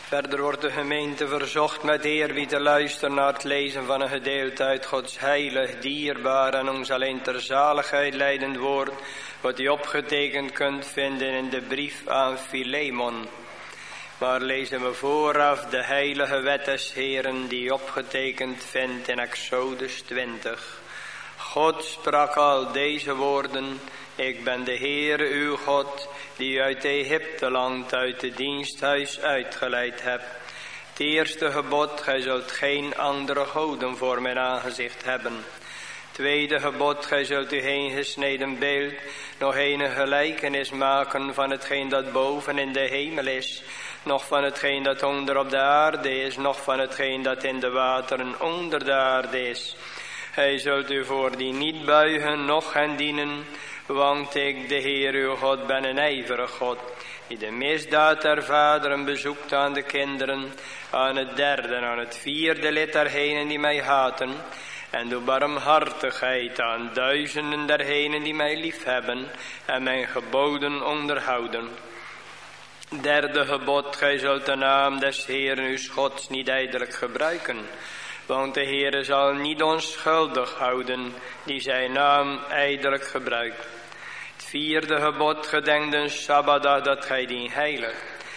Verder wordt de gemeente verzocht met eerbied te luisteren naar het lezen van een gedeelte uit Gods heilig, dierbaar en ons alleen ter zaligheid leidend woord, wat u opgetekend kunt vinden in de brief aan Filemon. Maar lezen we vooraf de heilige wet des Heeren die opgetekend vindt in Exodus 20. God sprak al deze woorden: ik ben de Heere uw God, die u uit Egypteland, uit het diensthuis uitgeleid hebt. Het eerste gebod, gij zult geen andere goden voor mijn aangezicht hebben. Tweede gebod, gij zult u geen gesneden beeld, nog geen gelijkenis maken van hetgeen dat boven in de hemel is, nog van hetgeen dat onder op de aarde is, nog van hetgeen dat in de wateren onder de aarde is. Gij zult u voor die niet buigen, noch hen dienen, want ik, de Heer uw God, ben een ijverig God, die de misdaad der vaderen bezoekt aan de kinderen, aan het derde en aan het vierde lid dergenen die mij haten, en doe barmhartigheid aan duizenden dergenen die mij liefhebben en mijn geboden onderhouden. Derde gebod, gij zult de naam des Heeren uw Gods niet ijdelijk gebruiken, want de Heere zal niet onschuldig houden die zijn naam ijdelijk gebruikt. Het vierde gebod, gedenk den Sabbatdag dat gij dien heilig.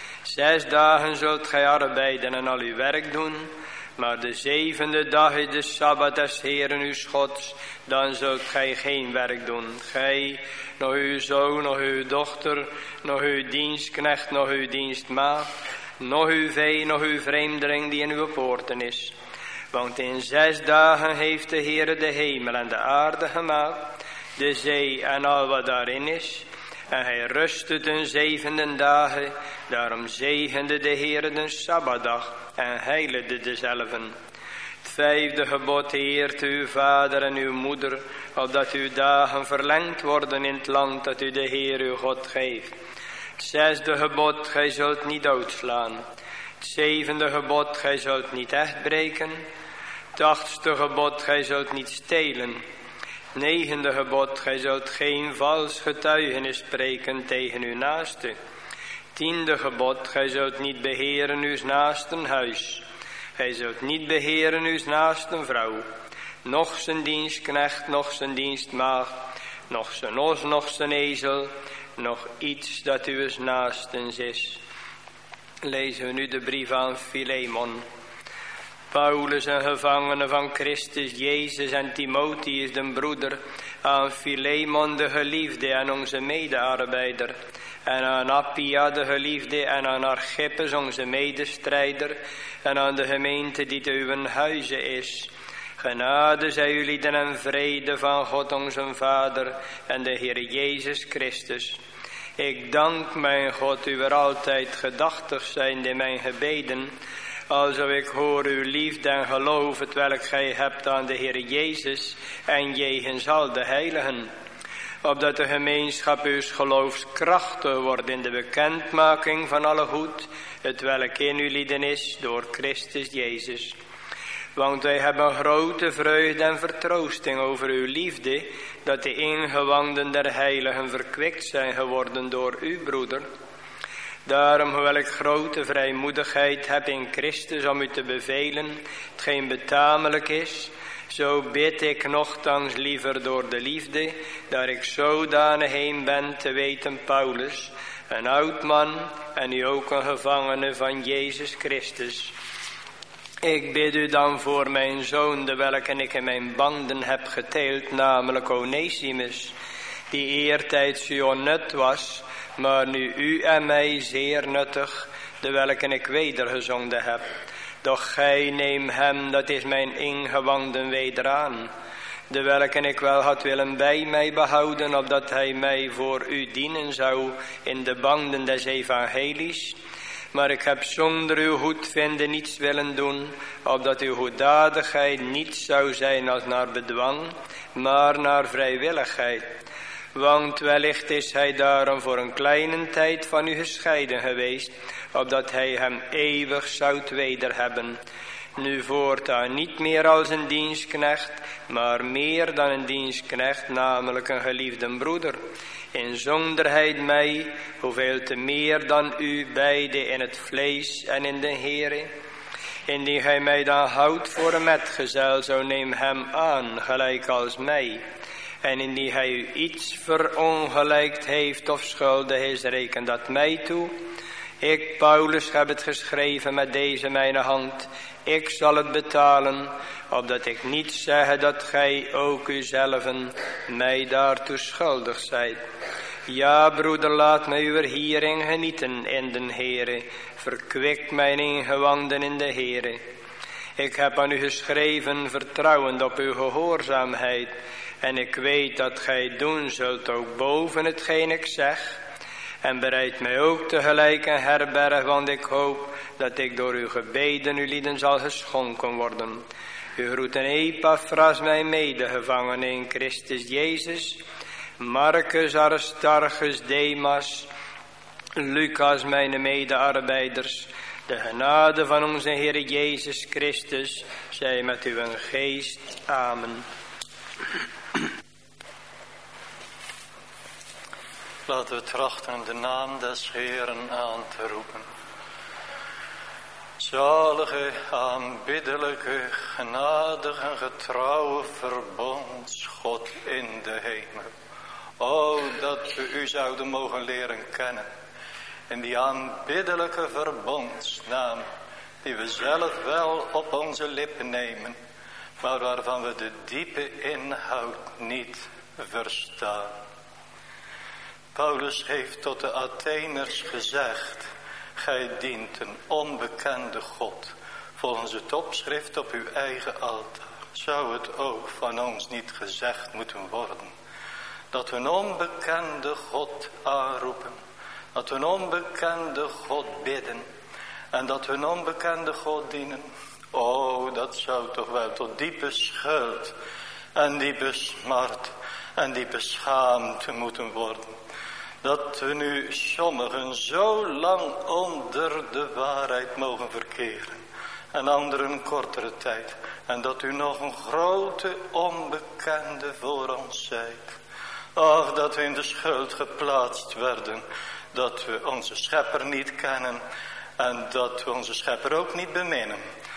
6 dagen zult gij arbeiden en al uw werk doen, maar de 7e dag is de Sabbat des Heeren uw Gods, dan zult gij geen werk doen. Gij, nog uw zoon, nog uw dochter, nog uw dienstknecht, nog uw dienstmaagd, nog uw vee, nog uw vreemdeling die in uw poorten is. Want in 6 dagen heeft de Heere de hemel en de aarde gemaakt, de zee en al wat daarin is. En hij rustte ten 7e dagen, daarom zegende de Heere de Sabbatdag en heiligde dezelven. Het 5e gebod, eert uw vader en uw moeder, opdat uw dagen verlengd worden in het land dat u de Heer uw God geeft. Het 6e gebod, gij zult niet doodslaan. Het 7e gebod, gij zult niet echt breken. Het 8e gebod, gij zult niet stelen. Het 9e gebod, gij zult geen vals getuigenis spreken tegen uw naaste. 10e gebod, gij zult niet beheren uw naasten huis. Gij zult niet beheren uw naasten vrouw, noch zijn dienstknecht, noch zijn dienstmaagd, noch zijn os, noch zijn ezel, nog iets dat uw naastens is. Lezen we nu de brief aan Filemon. Paulus, een gevangene van Christus Jezus, en Timotheus, de broeder, aan Filemon de geliefde en onze medearbeider, en aan Appia de geliefde en aan Archippus onze medestrijder, en aan de gemeente die te uw huize is. Genade zij jullie en vrede van God onze Vader en de Heer Jezus Christus. Ik dank mijn God u er altijd gedachtig zijn in mijn gebeden, alzo ik hoor uw liefde en geloof het welk gij hebt aan de Heer Jezus en jegens al de heiligen, opdat de gemeenschap uws geloofs krachtig wordt in de bekendmaking van alle goed, het welk in u lieden is door Christus Jezus. Want wij hebben grote vreugde en vertroosting over uw liefde, dat de ingewanden der heiligen verkwikt zijn geworden door uw broeder. Daarom, hoewel ik grote vrijmoedigheid heb in Christus om u te bevelen, hetgeen betamelijk is, zo bid ik nochtans liever door de liefde, daar ik zodanig heen ben, te weten Paulus, een oud man en nu ook een gevangene van Jezus Christus. Ik bid u dan voor mijn zoon, de welke ik in mijn banden heb geteeld, namelijk Onesimus, die eertijds u onnut was, maar nu u en mij zeer nuttig, de welke ik wedergezonden heb. Doch gij neem hem, dat is mijn ingewanden, weder aan, de welke ik wel had willen bij mij behouden, opdat hij mij voor u dienen zou in de banden des evangelies. Maar ik heb zonder uw goedvinden niets willen doen, opdat uw goeddadigheid niet zou zijn als naar bedwang, maar naar vrijwilligheid. Want wellicht is hij daarom voor een kleine tijd van u gescheiden geweest, opdat hij hem eeuwig zou wederhebben. nu voortaan niet meer als een dienstknecht, maar meer dan een dienstknecht, namelijk een geliefde broeder. In zonderheid mij, hoeveel te meer dan u beiden in het vlees en in de Heere. Indien gij mij dan houdt voor een metgezel, zo neem hem aan, gelijk als mij. En indien hij u iets verongelijkt heeft of schuldig is, reken dat mij toe. Ik, Paulus, heb het geschreven met deze mijn hand. Ik zal het betalen, opdat ik niet zeg dat gij ook uzelven mij daartoe schuldig zijt. Ja, broeder, laat mij uw hierin genieten in den Heere. Verkwik mijn ingewanden in de Heere. Ik heb aan u geschreven, vertrouwend op uw gehoorzaamheid. En ik weet dat gij doen zult ook boven hetgeen ik zeg. En bereid mij ook tegelijk een herberg, want ik hoop dat ik door uw gebeden uw lieden zal geschonken worden. U groeten Epaphras, mijn medegevangene in Christus Jezus. Marcus, Aristarchus, Demas, Lucas, mijn medearbeiders. De genade van onze Heer Jezus Christus zij met uw geest. Amen. Laten we trachten de naam des Heeren aan te roepen. Zalige, aanbiddelijke, genadige, getrouwe verbondsgod in de hemel. O, dat we u zouden mogen leren kennen. In die aanbiddelijke verbondsnaam, die we zelf wel op onze lippen nemen, maar waarvan we de diepe inhoud niet verstaan. Paulus heeft tot de Atheners gezegd, gij dient een onbekende God, volgens het opschrift op uw eigen altaar. Zou het ook van ons niet gezegd moeten worden, dat we een onbekende God aanroepen, dat we een onbekende God bidden en dat we een onbekende God dienen. Oh, dat zou toch wel tot diepe schuld en diepe smart en diepe schaamte moeten worden. Dat we nu sommigen zo lang onder de waarheid mogen verkeren en anderen kortere tijd. En dat u nog een grote onbekende voor ons zijt. Ach, dat we in de schuld geplaatst werden, dat we onze schepper niet kennen en dat we onze schepper ook niet beminnen.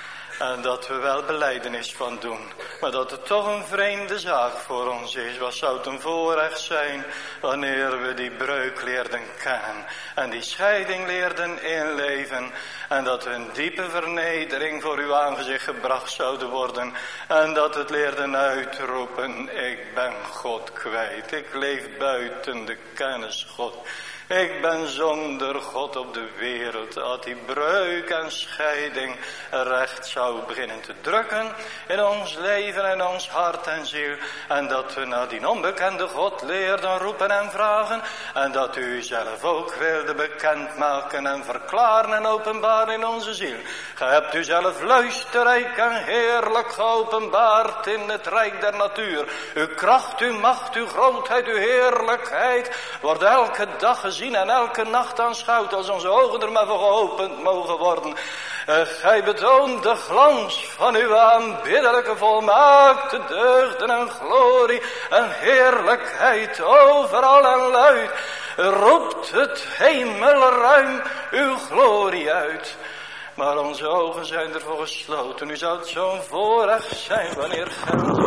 En dat we wel belijdenis van doen, maar dat het toch een vreemde zaak voor ons is. Wat zou het een voorrecht zijn wanneer we die breuk leerden kennen en die scheiding leerden inleven. En dat we een diepe vernedering voor uw aangezicht gebracht zouden worden. En dat het leerden uitroepen, ik ben God kwijt, ik leef buiten de kennis God. Ik ben zonder God op de wereld. Dat die breuk en scheiding recht zou beginnen te drukken in ons leven en ons hart en ziel. En dat we naar die onbekende God leerden roepen en vragen. En dat u zelf ook wilde bekendmaken en verklaren en openbaren in onze ziel. Gij hebt u zelf luisterrijk en heerlijk geopenbaard in het rijk der natuur. Uw kracht, uw macht, uw grootheid, uw heerlijkheid wordt elke dag gezien en elke nacht aanschouwd als onze ogen er maar voor geopend mogen worden. Gij betoont de glans van uw aanbiddelijke volmaakte deugden en glorie en heerlijkheid overal en luid. Roept het hemelruim uw glorie uit. Maar onze ogen zijn ervoor gesloten. U zou het zo'n voorrecht zijn wanneer gij...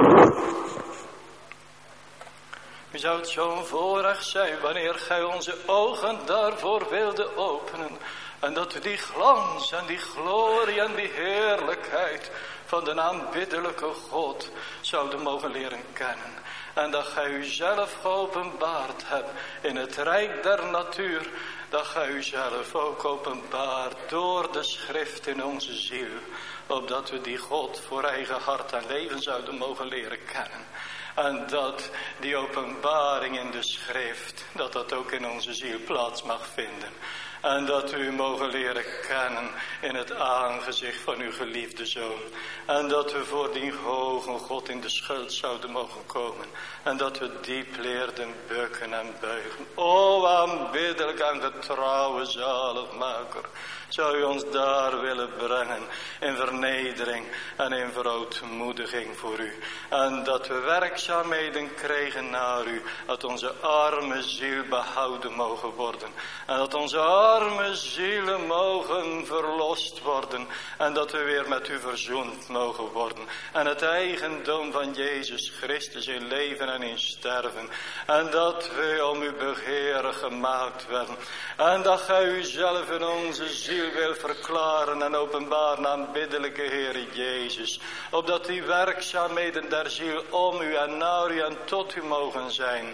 U zou het zo'n voorrecht zijn wanneer gij onze ogen daarvoor wilde openen. En dat we die glans en die glorie en die heerlijkheid van de aanbiddelijke God zouden mogen leren kennen. En dat gij u zelf geopenbaard hebt in het rijk der natuur. Dat gij u zelf ook openbaart door de schrift in onze ziel. Opdat we die God voor eigen hart en leven zouden mogen leren kennen. En dat die openbaring in de schrift, dat dat ook in onze ziel plaats mag vinden. En dat we u mogen leren kennen in het aangezicht van uw geliefde Zoon. En dat we voor die hoge God in de schuld zouden mogen komen. En dat we diep leerden bukken en buigen. O aanbiddelijk en getrouwe zaligmaker. Zou u ons daar willen brengen in vernedering en in verootmoediging voor u. En dat we werkzaamheden kregen naar u. Dat onze arme ziel behouden mogen worden. En dat onze arme zielen mogen verlost worden. En dat we weer met u verzoend mogen worden. En het eigendom van Jezus Christus in leven en in sterven. En dat we om u begeerig gemaakt werden. En dat gij u zelf in onze ziel wil verklaren en openbaren, aanbiddelijke Heer Jezus. Opdat die werkzaamheden der ziel om u en naar u en tot u mogen zijn.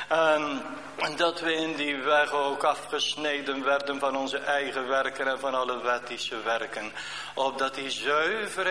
En dat we in die weg ook afgesneden werden van onze eigen werken en van alle wettische werken. Opdat die zuivere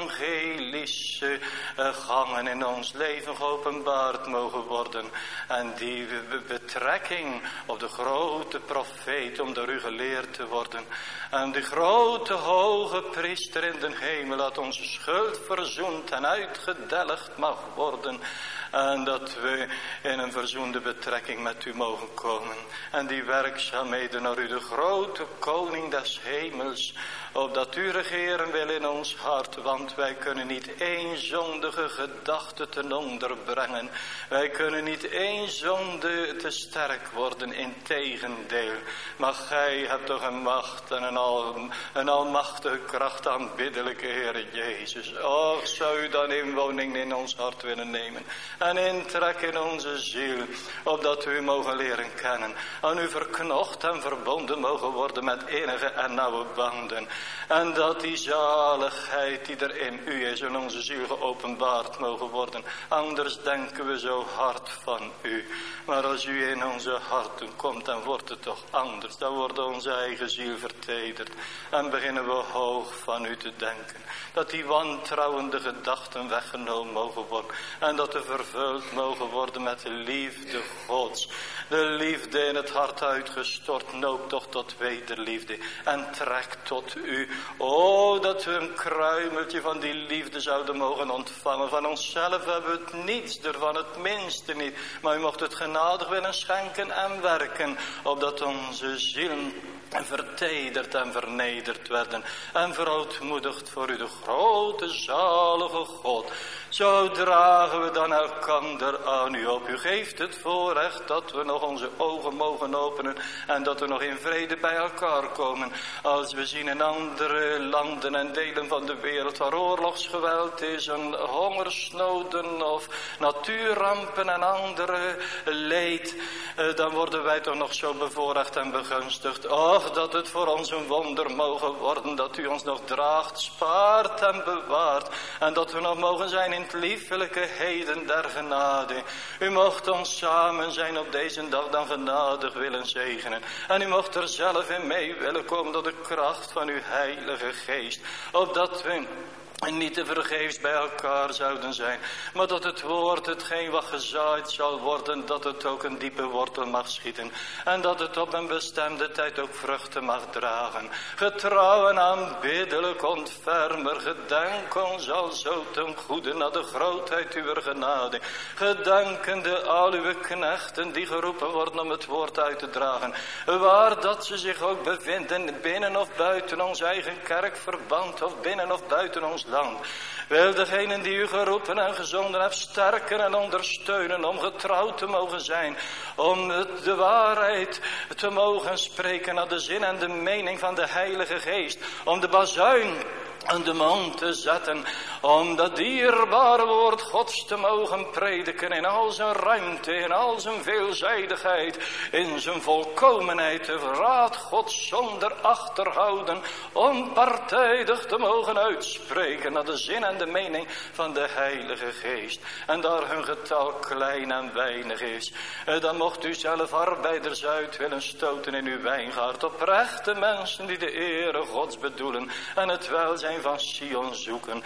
evangelische gangen in ons leven geopenbaard mogen worden. En die betrekking op de grote profeet om door u geleerd te worden. En de grote hoge priester in de hemel, dat onze schuld verzoend en uitgedelgd mag worden. En dat we in een verzoende betrekking met u mogen komen. En die werkzaamheden naar u, de grote koning des hemels. Opdat u regeren wil in ons hart. Want wij kunnen niet één zondige gedachte ten onder brengen. Wij kunnen niet één zonde te sterk worden. Integendeel. Maar gij hebt toch een macht en een almachtige kracht, aanbiddelijke Heer Jezus. Och, zou u dan inwoning in ons hart willen nemen. En intrek in onze ziel. Opdat we u mogen leren kennen. Aan u verknocht en verbonden mogen worden met innige en nauwe banden. En dat die zaligheid die er in u is in onze ziel geopenbaard mogen worden. Anders denken we zo hard van u. Maar als u in onze harten komt, dan wordt het toch anders. Dan wordt onze eigen ziel vertederd. En beginnen we hoog van u te denken. Dat die wantrouwende gedachten weggenomen mogen worden. En dat we vervuld mogen worden met de liefde Gods. De liefde in het hart uitgestort. Noop toch tot wederliefde. En trek tot u. O, dat we een kruimeltje van die liefde zouden mogen ontvangen. Van onszelf hebben we het niets ervan, het minste niet. Maar u mocht het genadig willen schenken en werken. Opdat onze zielen vertederd en vernederd werden. En verootmoedigd voor u, de grote zalige God. Zo dragen we dan elkander aan u op. U geeft het voorrecht dat we nog onze ogen mogen openen. En dat we nog in vrede bij elkaar komen. Als we zien in andere landen en delen van de wereld waar oorlogsgeweld is. En hongersnoden of natuurrampen en andere leed. Dan worden wij toch nog zo bevoorrecht en begunstigd. Och, dat het voor ons een wonder mogen worden. Dat u ons nog draagt, spaart en bewaart. En dat we nog mogen zijn in het liefelijke heden der genade. U mocht ons samen zijn op deze dag dan genadig willen zegenen. En u mocht er zelf in mee willen komen door de kracht van uw heilige geest. Opdat we en niet te vergeefs bij elkaar zouden zijn. Maar dat het woord, hetgeen wat gezaaid zal worden, dat het ook een diepe wortel mag schieten. En dat het op een bestemde tijd ook vruchten mag dragen. Getrouw en aanbiddelijk ontfermer, gedenk ons al zo ten goede naar de grootheid uw genade. Gedenkende al uw knechten die geroepen worden om het woord uit te dragen. Waar dat ze zich ook bevinden, binnen of buiten ons eigen kerkverband of binnen of buiten ons land. Wil degenen die u geroepen en gezonden hebt sterken en ondersteunen om getrouw te mogen zijn. Om de waarheid te mogen spreken naar de zin en de mening van de Heilige Geest. Om de bazuin aan de mond te zetten. Om dat dierbare woord Gods te mogen prediken in al zijn ruimte, in al zijn veelzijdigheid, in zijn volkomenheid. De raad Gods zonder achterhouden, onpartijdig te mogen uitspreken naar de zin en de mening van de Heilige Geest. En daar hun getal klein en weinig is, dan mocht u zelf arbeiders uit willen stoten in uw wijngaard. Oprechte mensen die de ere Gods bedoelen en het welzijn van Sion zoeken.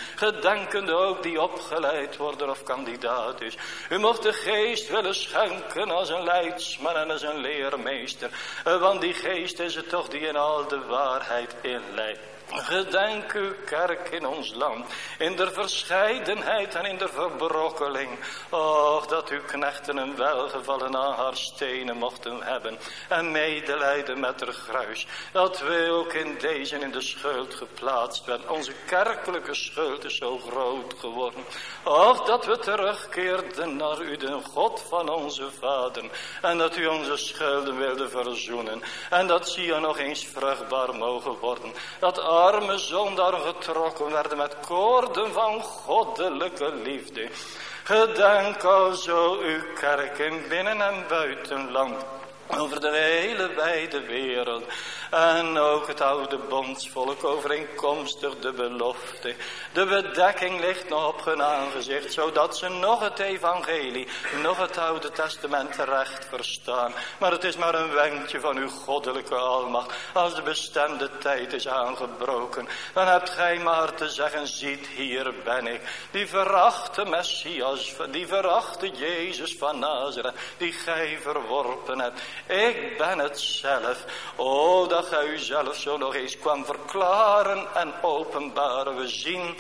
gedenkende ook die opgeleid worden of kandidaat is. U mocht de geest willen schenken als een leidsman en als een leermeester. Want die geest is het toch die in al de waarheid inleidt. Gedenk uw kerk in ons land, in de verscheidenheid en in de verbrokkeling. Och, dat uw knechten een welgevallen aan haar stenen mochten hebben. En medelijden met haar gruis. Dat wij ook in deze in de schuld geplaatst werden. Onze kerkelijke schuld is zo groot geworden. Och, dat we terugkeerden naar u, de God van onze vader. En dat u onze schulden wilde verzoenen. En dat Sion nog eens vruchtbaar mogen worden. Dat arme zondaren getrokken werden met koorden van goddelijke liefde. Gedenk alzo uw kerk in binnen- en buitenland. Over de hele wijde wereld. En ook het oude bondsvolk overeenkomstig de belofte. De bedekking ligt nog op hun aangezicht. Zodat ze nog het evangelie, nog het oude testament recht verstaan. Maar het is maar een wenkje van uw goddelijke almacht. Als de bestemde tijd is aangebroken. Dan hebt gij maar te zeggen, ziet hier ben ik. Die verachte Messias, die verachte Jezus van Nazareth. Die gij verworpen hebt. Ik ben het zelf. O, dat gij uzelf zo nog eens kwam verklaren en openbaren. We zien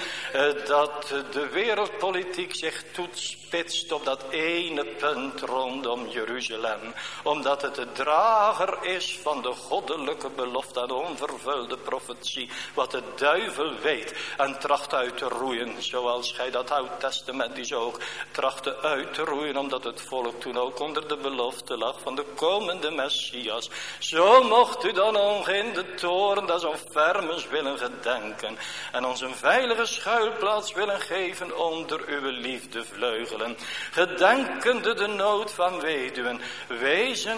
dat de wereldpolitiek zich toespitst op dat ene punt rondom Jeruzalem. Omdat het de drager is van de goddelijke belofte en de onvervulde profetie. Wat de duivel weet en tracht uit te roeien. Zoals gij dat Oud Testament is ook trachtte uit te roeien. Omdat het volk toen ook onder de belofte lag van de komende Messias. Zo mocht u dan nog in de toren des onfermens willen gedenken. En ons een veilige schuilplaats willen geven onder uw liefdevleugelen. Gedenkende de nood van weduwen. Wezen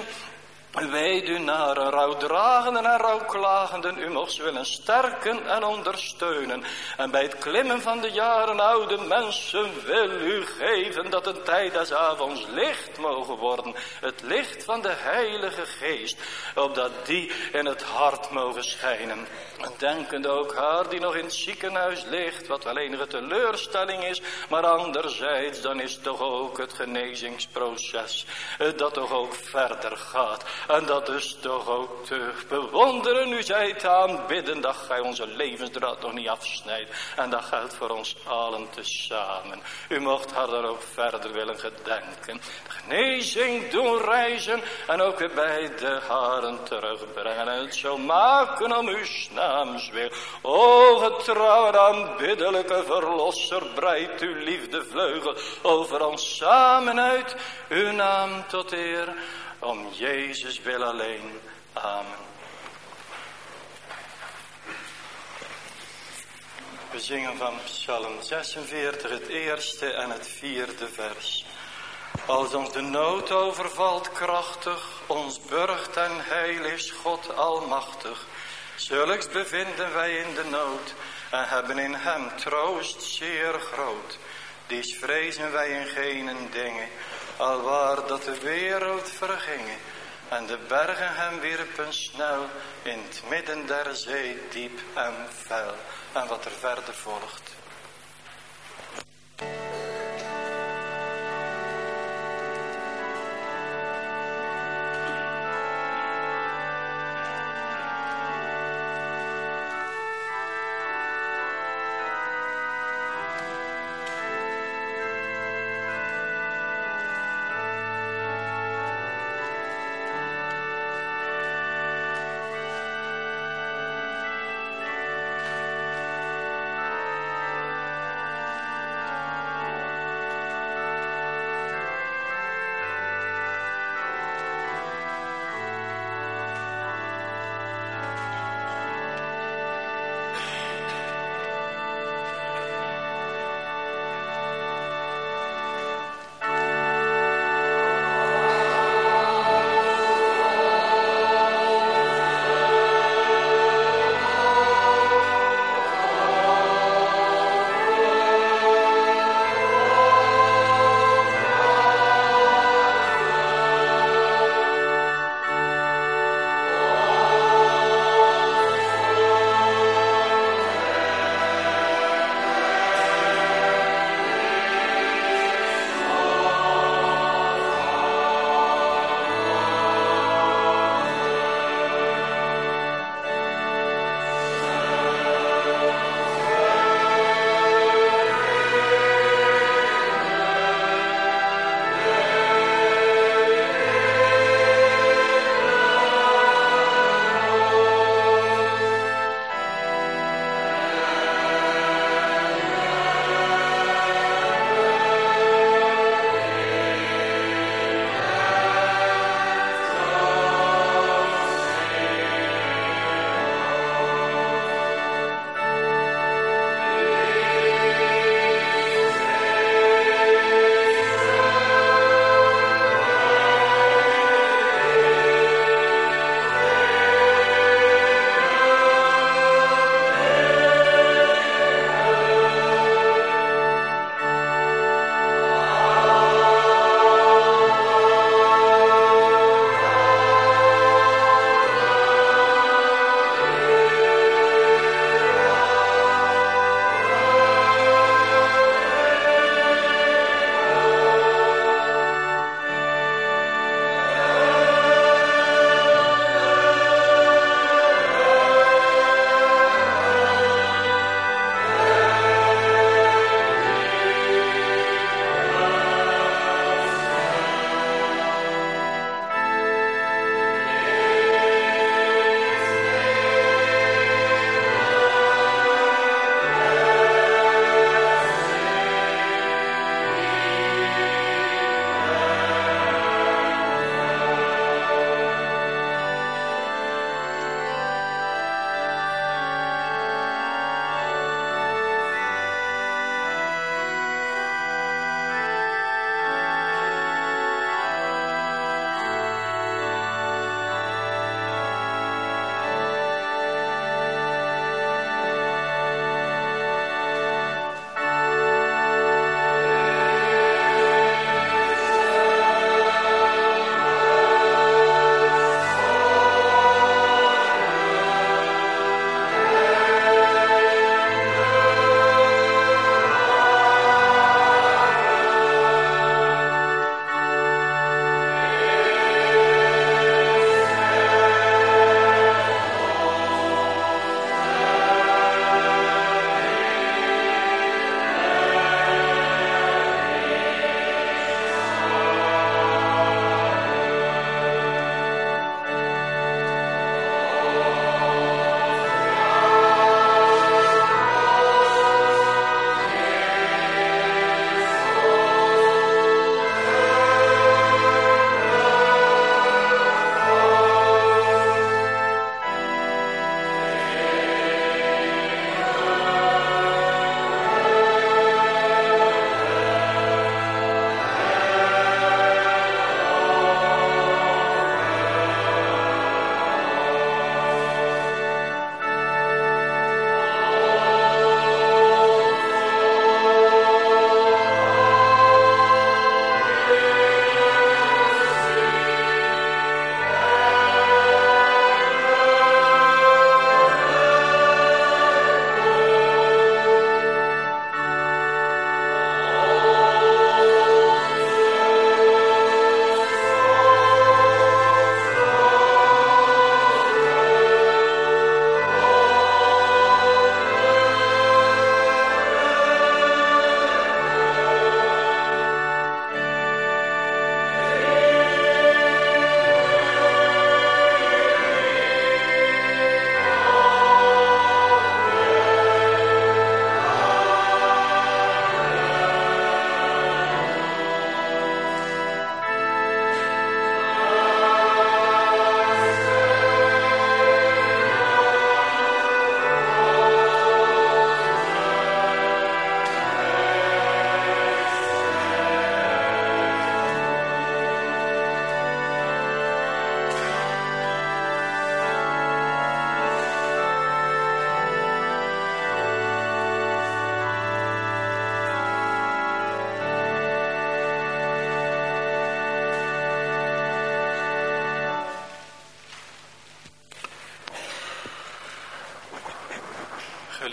weduwnaren, rouwdragenden en rouwklagenden, u mocht willen sterken en ondersteunen. En bij het klimmen van de jaren oude mensen wil u geven dat een tijd des avonds licht mogen worden. Het licht van de Heilige Geest, opdat die in het hart mogen schijnen. En denkend ook haar die nog in het ziekenhuis ligt, wat wel enige teleurstelling is, maar anderzijds dan is toch ook het genezingsproces dat toch ook verder gaat. En dat is toch ook te bewonderen. U zijt aanbidden dat gij onze levensdraad nog niet afsnijdt. En dat geldt voor ons allen tezamen. U mocht haar dan ook verder willen gedenken. De genezing doen reizen en ook weer bij de haren terugbrengen. En het zo maken om uw naams wil. O getrouwe aanbiddelijke verlosser, breidt uw liefdevleugel over ons samen uit. Uw naam tot eer. Om Jezus wil alleen. Amen. We zingen van Psalm 46 het eerste en het vierde vers. Als ons de nood overvalt krachtig, ons burgt en heil is God almachtig. Zulks bevinden wij in de nood en hebben in hem troost zeer groot. Dies vrezen wij in geen dingen, alwaar dat de wereld vergingen. En de bergen hem wierpen snel, in het midden der zee diep en fel. En wat er verder volgt.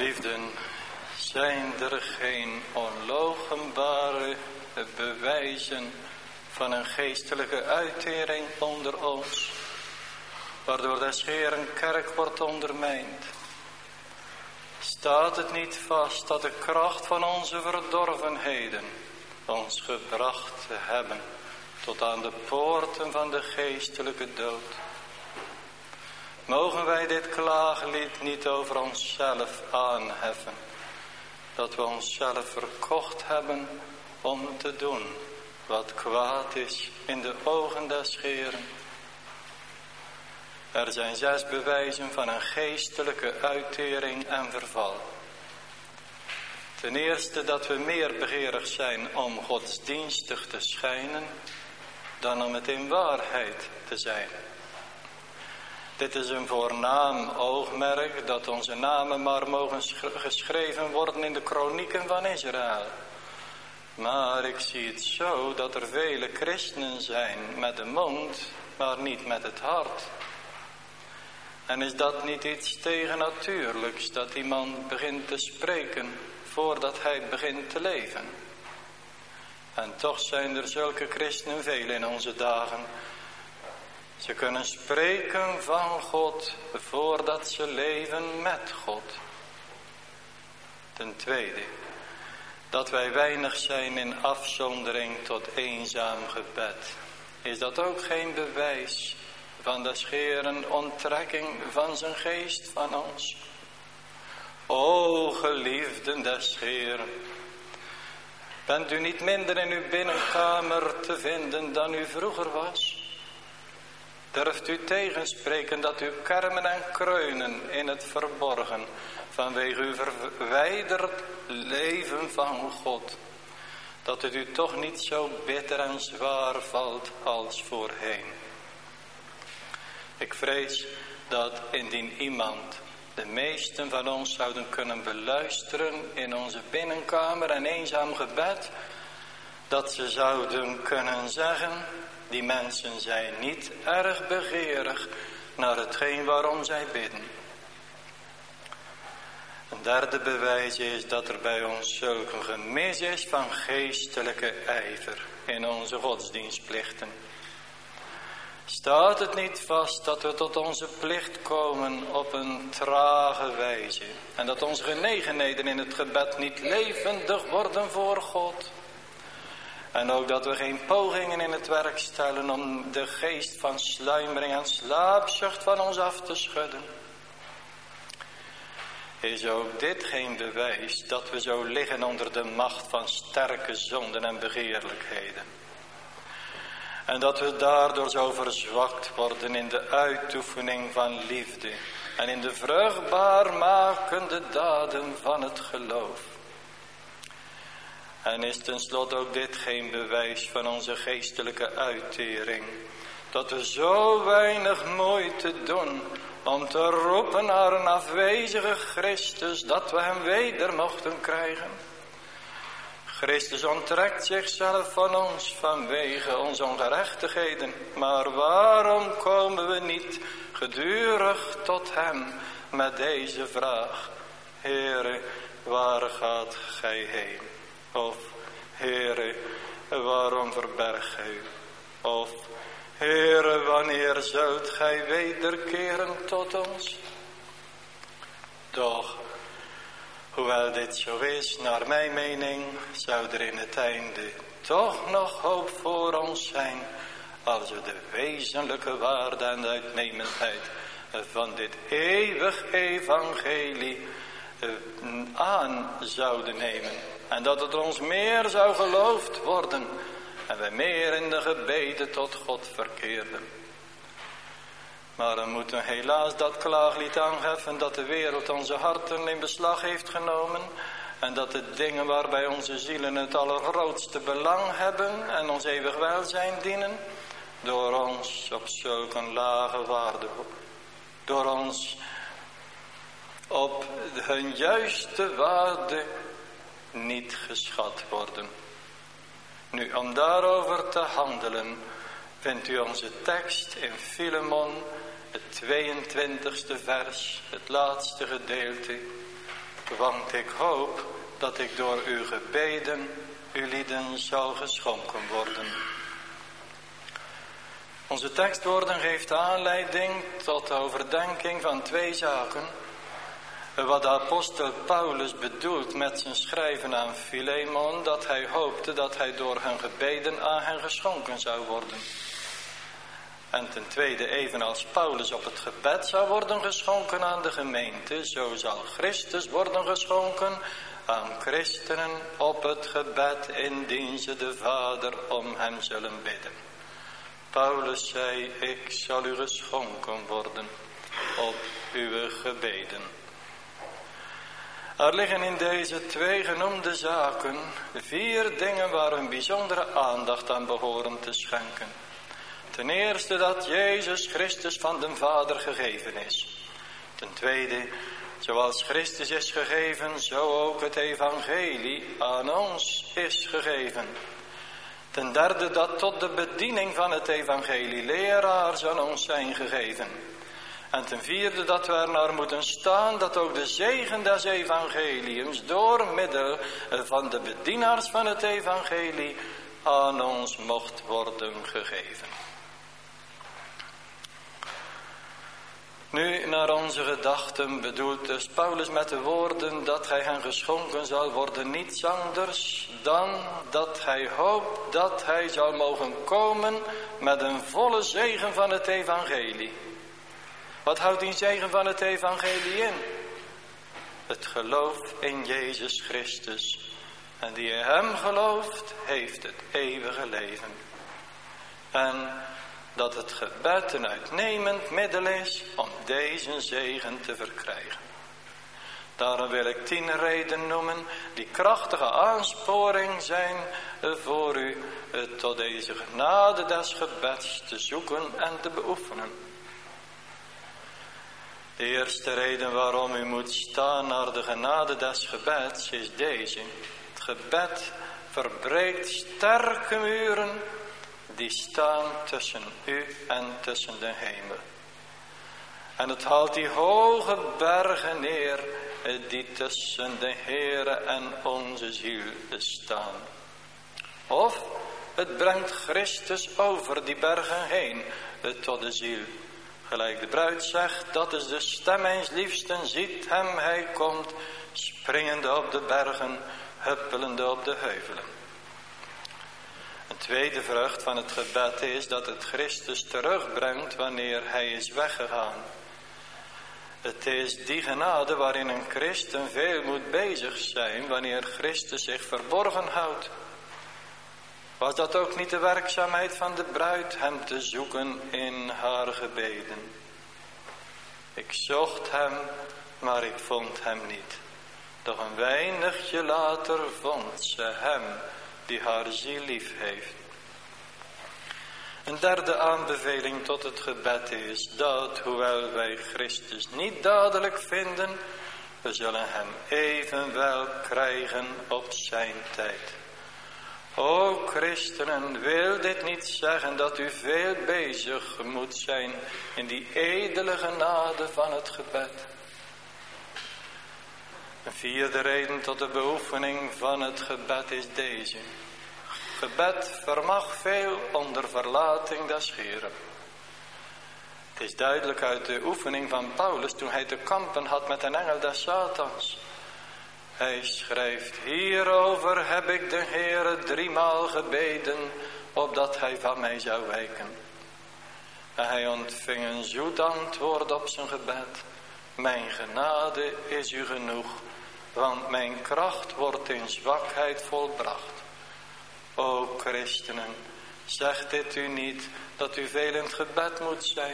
Geliefden, zijn er geen onloochenbare bewijzen van een geestelijke uittering onder ons, waardoor des Heeren kerk wordt ondermijnd? Staat het niet vast dat de kracht van onze verdorvenheden ons gebracht hebben tot aan de poorten van de geestelijke dood? Mogen wij dit klaaglied niet over onszelf aanheffen, dat we onszelf verkocht hebben om te doen wat kwaad is in de ogen des Heeren? Er zijn 6 bewijzen van een geestelijke uittering en verval. Ten eerste dat we meer begeerig zijn om godsdienstig te schijnen dan om het in waarheid te zijn. Dit is een voornaam oogmerk dat onze namen maar mogen geschreven worden in de kronieken van Israël. Maar ik zie het zo dat er vele christenen zijn met de mond, maar niet met het hart. En is dat niet iets tegennatuurlijks, dat iemand begint te spreken voordat hij begint te leven? En toch zijn er zulke christenen veel in onze dagen. Ze kunnen spreken van God voordat ze leven met God. Ten tweede, dat wij weinig zijn in afzondering tot eenzaam gebed. Is dat ook geen bewijs van des Heeren onttrekking van zijn geest van ons? O geliefden des Heeren, bent u niet minder in uw binnenkamer te vinden dan u vroeger was? Durft u tegenspreken dat uw kermen en kreunen in het verborgen vanwege uw verwijderd leven van God, dat het u toch niet zo bitter en zwaar valt als voorheen? Ik vrees dat indien iemand de meesten van ons zouden kunnen beluisteren in onze binnenkamer en eenzaam gebed, dat ze zouden kunnen zeggen: die mensen zijn niet erg begeerig naar hetgeen waarom zij bidden. Een derde bewijs is dat er bij ons zulk een gemis is van geestelijke ijver in onze godsdienstplichten. Staat het niet vast dat we tot onze plicht komen op een trage wijze en dat onze genegenheden in het gebed niet levendig worden voor God? En ook dat we geen pogingen in het werk stellen om de geest van sluimering en slaapzucht van ons af te schudden? Is ook dit geen bewijs dat we zo liggen onder de macht van sterke zonden en begeerlijkheden? En dat we daardoor zo verzwakt worden in de uitoefening van liefde en in de vruchtbaar makende daden van het geloof? En is tenslotte ook dit geen bewijs van onze geestelijke uittering, dat we zo weinig moeite doen om te roepen naar een afwezige Christus, dat we hem weder mochten krijgen? Christus onttrekt zichzelf van ons vanwege onze ongerechtigheden, maar waarom komen we niet gedurig tot hem met deze vraag: Heere, waar gaat gij heen? Of, Heere, waarom verberg gij u? Of, Heere, wanneer zult gij wederkeren tot ons? Doch, hoewel dit zo is, naar mijn mening, zou er in het einde toch nog hoop voor ons zijn, als we de wezenlijke waarde en de uitnemendheid van dit eeuwig evangelie aan zouden nemen. En dat het ons meer zou geloofd worden en wij meer in de gebeden tot God verkeerden. Maar we moeten helaas dat klaaglied aanheffen dat de wereld onze harten in beslag heeft genomen. En dat de dingen waarbij onze zielen het allergrootste belang hebben en ons eeuwig welzijn dienen, door ons op zulk een lage waarde, door ons op hun juiste waarde niet geschat worden. Nu, om daarover te handelen, vindt u onze tekst in Filemon, het 22e vers, het laatste gedeelte. Want ik hoop dat ik door uw gebeden ulieden zal geschonken worden. Onze tekstwoorden geeft aanleiding tot de overdenking van 2 zaken. Wat de apostel Paulus bedoelt met zijn schrijven aan Filemon, dat hij hoopte dat hij door hun gebeden aan hen geschonken zou worden. En ten tweede, evenals Paulus op het gebed zou worden geschonken aan de gemeente, zo zal Christus worden geschonken aan christenen op het gebed, indien ze de Vader om hem zullen bidden. Paulus zei, ik zal u geschonken worden op uw gebeden. Er liggen in deze 2 genoemde zaken 4 dingen waar we een bijzondere aandacht aan behoren te schenken. Ten eerste dat Jezus Christus van de Vader gegeven is. Ten tweede, zoals Christus is gegeven, zo ook het evangelie aan ons is gegeven. Ten derde, dat tot de bediening van het evangelie leraars aan ons zijn gegeven. En ten vierde, dat we er naar moeten staan dat ook de zegen des evangeliums door middel van de bedienaars van het evangelie aan ons mocht worden gegeven. Nu naar onze gedachten bedoelt dus Paulus met de woorden dat hij hen geschonken zal worden niets anders dan dat hij hoopt dat hij zal mogen komen met een volle zegen van het evangelie. Wat houdt die zegen van het evangelie in? Het geloof in Jezus Christus. En die in hem gelooft, heeft het eeuwige leven. En dat het gebed een uitnemend middel is om deze zegen te verkrijgen. Daarom wil ik 10 redenen noemen die krachtige aansporing zijn voor u tot deze genade des gebeds te zoeken en te beoefenen. De eerste reden waarom u moet staan naar de genade des gebeds is deze. Het gebed verbreekt sterke muren die staan tussen u en tussen de hemel. En het haalt die hoge bergen neer die tussen de Heere en onze ziel staan. Of het brengt Christus over die bergen heen tot de ziel. Gelijk de bruid zegt, dat is de stem mijns liefsten, ziet hem, hij komt, springende op de bergen, huppelende op de heuvelen. Een tweede vrucht van het gebed is dat het Christus terugbrengt wanneer hij is weggegaan. Het is die genade waarin een christen veel moet bezig zijn wanneer Christus zich verborgen houdt. Was dat ook niet de werkzaamheid van de bruid, hem te zoeken in haar gebeden? Ik zocht hem, maar ik vond hem niet. Doch een weinigje later vond ze hem, die haar ziel lief heeft. Een derde aanbeveling tot het gebed is dat, hoewel wij Christus niet dadelijk vinden, we zullen hem evenwel krijgen op zijn tijd. O christenen, wil dit niet zeggen dat u veel bezig moet zijn in die edele genade van het gebed? Een vierde reden tot de beoefening van het gebed is deze. Gebed vermag veel onder verlating des Heeren. Het is duidelijk uit de oefening van Paulus toen hij te kampen had met een engel des Satans. Hij schrijft, hierover heb ik de Heere 3-maal gebeden, opdat hij van mij zou wijken. En hij ontving een zoet antwoord op zijn gebed. Mijn genade is u genoeg, want mijn kracht wordt in zwakheid volbracht. O christenen, zegt dit u niet dat u veel in het gebed moet zijn?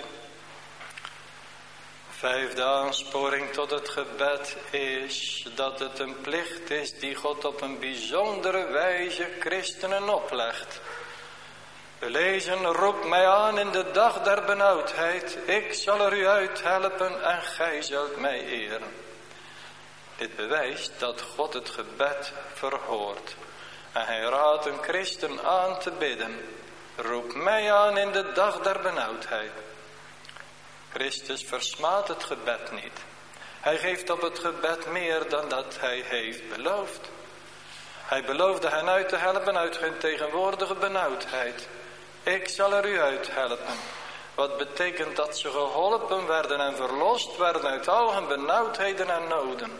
Vijfde aansporing tot het gebed is dat het een plicht is die God op een bijzondere wijze christenen oplegt. We lezen, roep mij aan in de dag der benauwdheid, ik zal er u uithelpen en gij zult mij eren. Dit bewijst dat God het gebed verhoort. En hij raadt een christen aan te bidden, roep mij aan in de dag der benauwdheid. Christus versmaadt het gebed niet. Hij geeft op het gebed meer dan dat hij heeft beloofd. Hij beloofde hen uit te helpen uit hun tegenwoordige benauwdheid. Ik zal er u uit helpen. Wat betekent dat ze geholpen werden en verlost werden uit al hun benauwdheden en noden.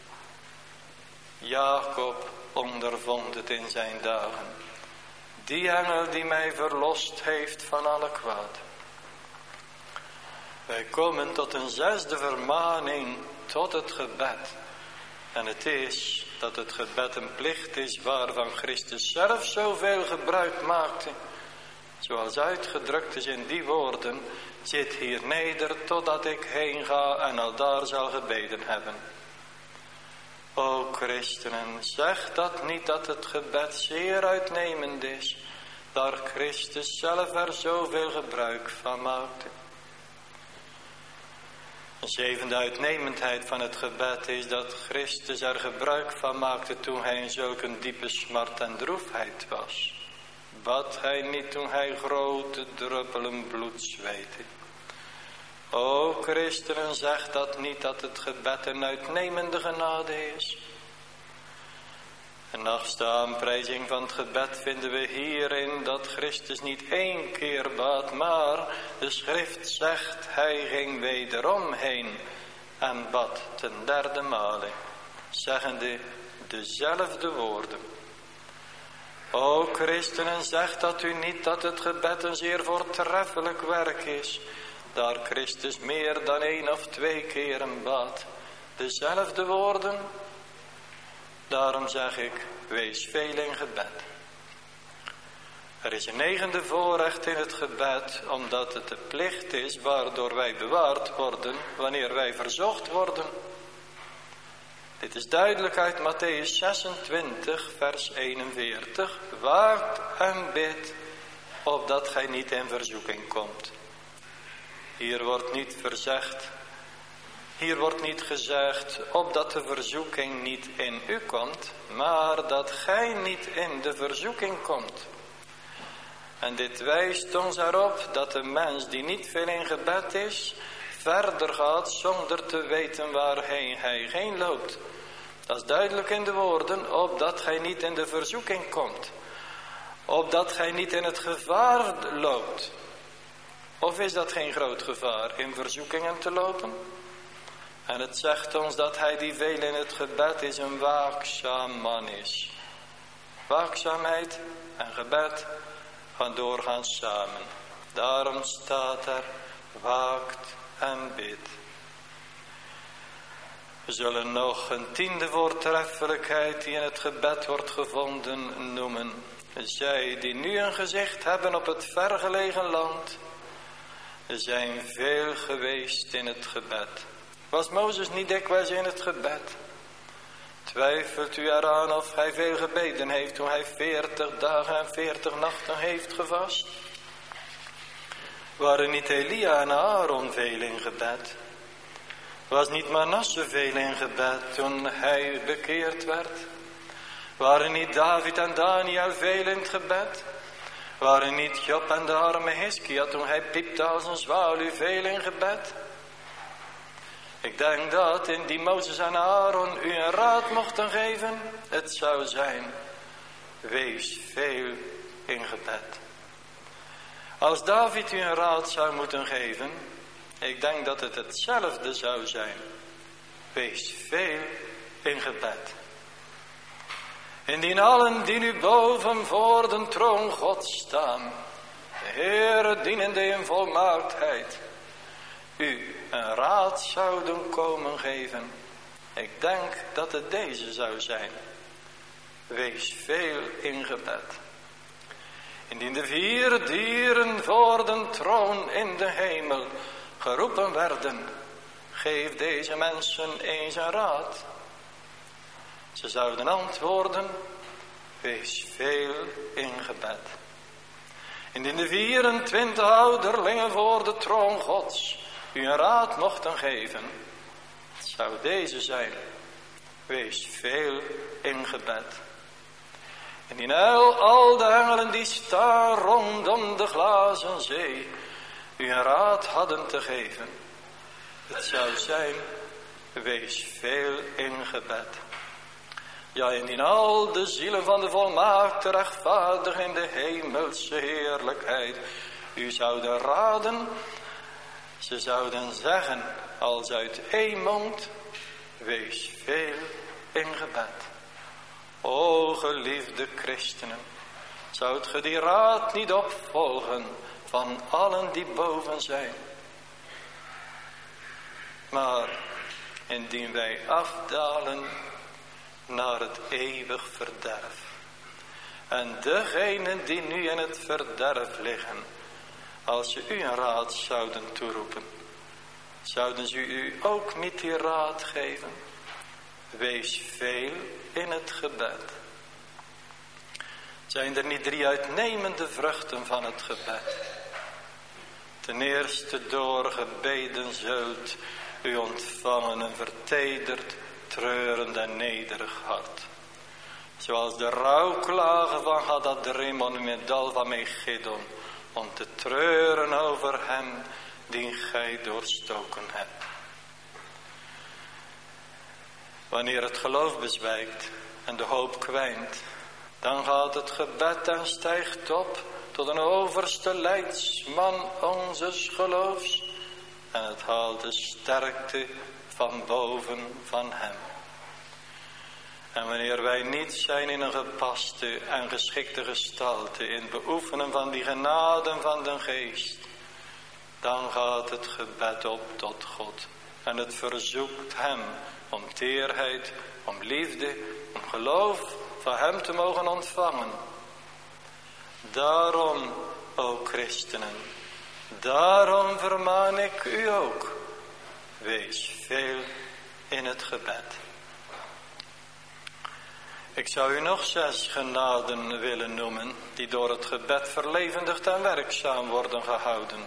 Jacob ondervond het in zijn dagen. Die engel die mij verlost heeft van alle kwaad. Wij komen tot een zesde vermaning tot het gebed. En het is dat het gebed een plicht is waarvan Christus zelf zoveel gebruik maakte. Zoals uitgedrukt is in die woorden, zit hier neder totdat ik heen ga en aldaar zal gebeden hebben. O christenen, zeg dat niet dat het gebed zeer uitnemend is, daar Christus zelf er zoveel gebruik van maakte. Een zevende uitnemendheid van het gebed is dat Christus er gebruik van maakte toen hij in zulke diepe smart en droefheid was. Bad hij niet toen hij grote druppelen bloed zweette. O christenen, zeg dat niet dat het gebed een uitnemende genade is. En naast de aanprijzing van het gebed vinden we hierin dat Christus niet 1 keer bad, maar de schrift zegt hij ging wederom heen en bad ten 3e male, zeggende dezelfde woorden. O christenen, zegt dat u niet dat het gebed een zeer voortreffelijk werk is, daar Christus meer dan 1 of 2 keren bad, dezelfde woorden. Daarom zeg ik, wees veel in gebed. Er is een 9e voorrecht in het gebed, omdat het de plicht is waardoor wij bewaard worden wanneer wij verzocht worden. Dit is duidelijk uit Mattheüs 26, vers 41. Waakt en bid, opdat gij niet in verzoeking komt. Hier wordt niet gezegd, opdat de verzoeking niet in u komt, maar dat gij niet in de verzoeking komt. En dit wijst ons erop dat de mens die niet veel in gebed is, verder gaat zonder te weten waarheen hij heen loopt. Dat is duidelijk in de woorden, opdat gij niet in de verzoeking komt. Opdat gij niet in het gevaar loopt. Of is dat geen groot gevaar, in verzoekingen te lopen? En het zegt ons dat hij die veel in het gebed is een waakzaam man is. Waakzaamheid en gebed gaan doorgaans samen. Daarom staat er, waakt en bidt. We zullen nog een 10e voortreffelijkheid die in het gebed wordt gevonden noemen. Zij die nu een gezicht hebben op het vergelegen land, zijn veel geweest in het gebed. Was Mozes niet dikwijls in het gebed? Twijfelt u eraan of hij veel gebeden heeft toen hij 40 dagen en 40 nachten heeft gevast? Waren niet Elia en Aaron veel in gebed? Was niet Manasse veel in gebed toen hij bekeerd werd? Waren niet David en Daniel veel in het gebed? Waren niet Job en de arme Hiskia toen hij piepte als een zwaluw veel in gebed? Ik denk dat indien Mozes en Aaron u een raad mochten geven, het zou zijn, wees veel in gebed. Als David u een raad zou moeten geven, ik denk dat het hetzelfde zou zijn. Wees veel in gebed. Indien allen die nu boven voor de troon Gods staan, de Heere dienende in volmaaktheid, u een raad zouden komen geven, ik denk dat het deze zou zijn. Wees veel in gebed. Indien de 4 dieren voor de troon in de hemel geroepen werden, geef deze mensen eens een raad. Ze zouden antwoorden, wees veel in gebed. Indien de 24 ouderlingen voor de troon Gods u een raad mochten geven, het zou deze zijn, wees veel in gebed. Indien al de engelen die staan rondom de glazen zee u een raad hadden te geven, het zou zijn, wees veel in gebed. Ja, indien al de zielen van de volmaakte rechtvaardigen in de hemelse heerlijkheid u zouden raden, ze zouden zeggen als uit één mond, wees veel in gebed. O geliefde christenen, zoudt ge die raad niet opvolgen van allen die boven zijn? Maar indien wij afdalen naar het eeuwig verderf, en degenen die nu in het verderf liggen, als ze u een raad zouden toeroepen, zouden ze u ook niet die raad geven? Wees veel in het gebed. Zijn er niet 3 uitnemende vruchten van het gebed? Ten eerste, door gebeden zult u ontvangen een vertederd, treurend en nederig hart. Zoals de rouwklagen van Hadadrimon in het dal van Megiddo, om te treuren over hem die gij doorstoken hebt. Wanneer het geloof bezwijkt en de hoop kwijnt, dan gaat het gebed en stijgt op tot een overste leidsman onzes geloofs, en het haalt de sterkte van boven van hem. En wanneer wij niet zijn in een gepaste en geschikte gestalte in het beoefenen van die genaden van de geest, dan gaat het gebed op tot God. En het verzoekt hem om teerheid, om liefde, om geloof van hem te mogen ontvangen. Daarom, o christenen, daarom vermaan ik u ook, wees veel in het gebed. Ik zou u nog 6 genaden willen noemen, die door het gebed verlevendigd en werkzaam worden gehouden.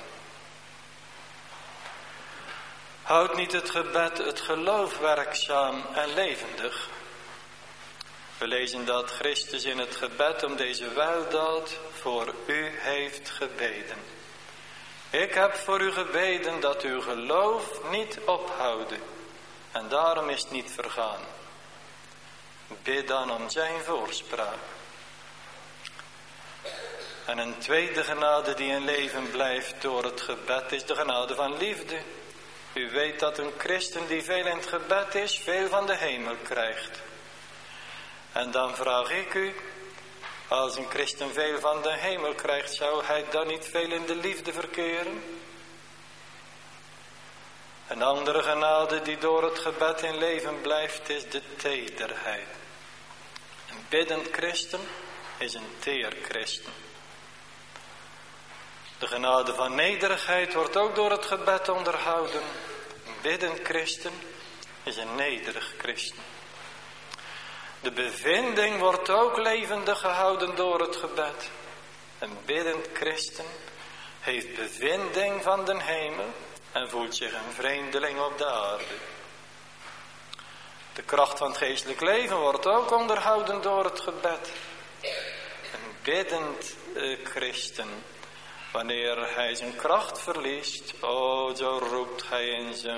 Houdt niet het gebed het geloof werkzaam en levendig? We lezen dat Christus in het gebed om deze weldaad voor u heeft gebeden. Ik heb voor u gebeden dat uw geloof niet ophouden, en daarom is het niet vergaan. Bid dan om zijn voorspraak. En een tweede genade die in leven blijft door het gebed is de genade van liefde. U weet dat een christen die veel in het gebed is, veel van de hemel krijgt. En dan vraag ik u, als een christen veel van de hemel krijgt, zou hij dan niet veel in de liefde verkeren? Een andere genade die door het gebed in leven blijft is de tederheid. Een biddend christen is een teer christen. De genade van nederigheid wordt ook door het gebed onderhouden. Een biddend christen is een nederig christen. De bevinding wordt ook levendig gehouden door het gebed. Een biddend christen heeft bevinding van den hemel en voelt zich een vreemdeling op de aarde. De kracht van het geestelijk leven wordt ook onderhouden door het gebed. Een biddend christen, wanneer hij zijn kracht verliest, zo roept hij in zijn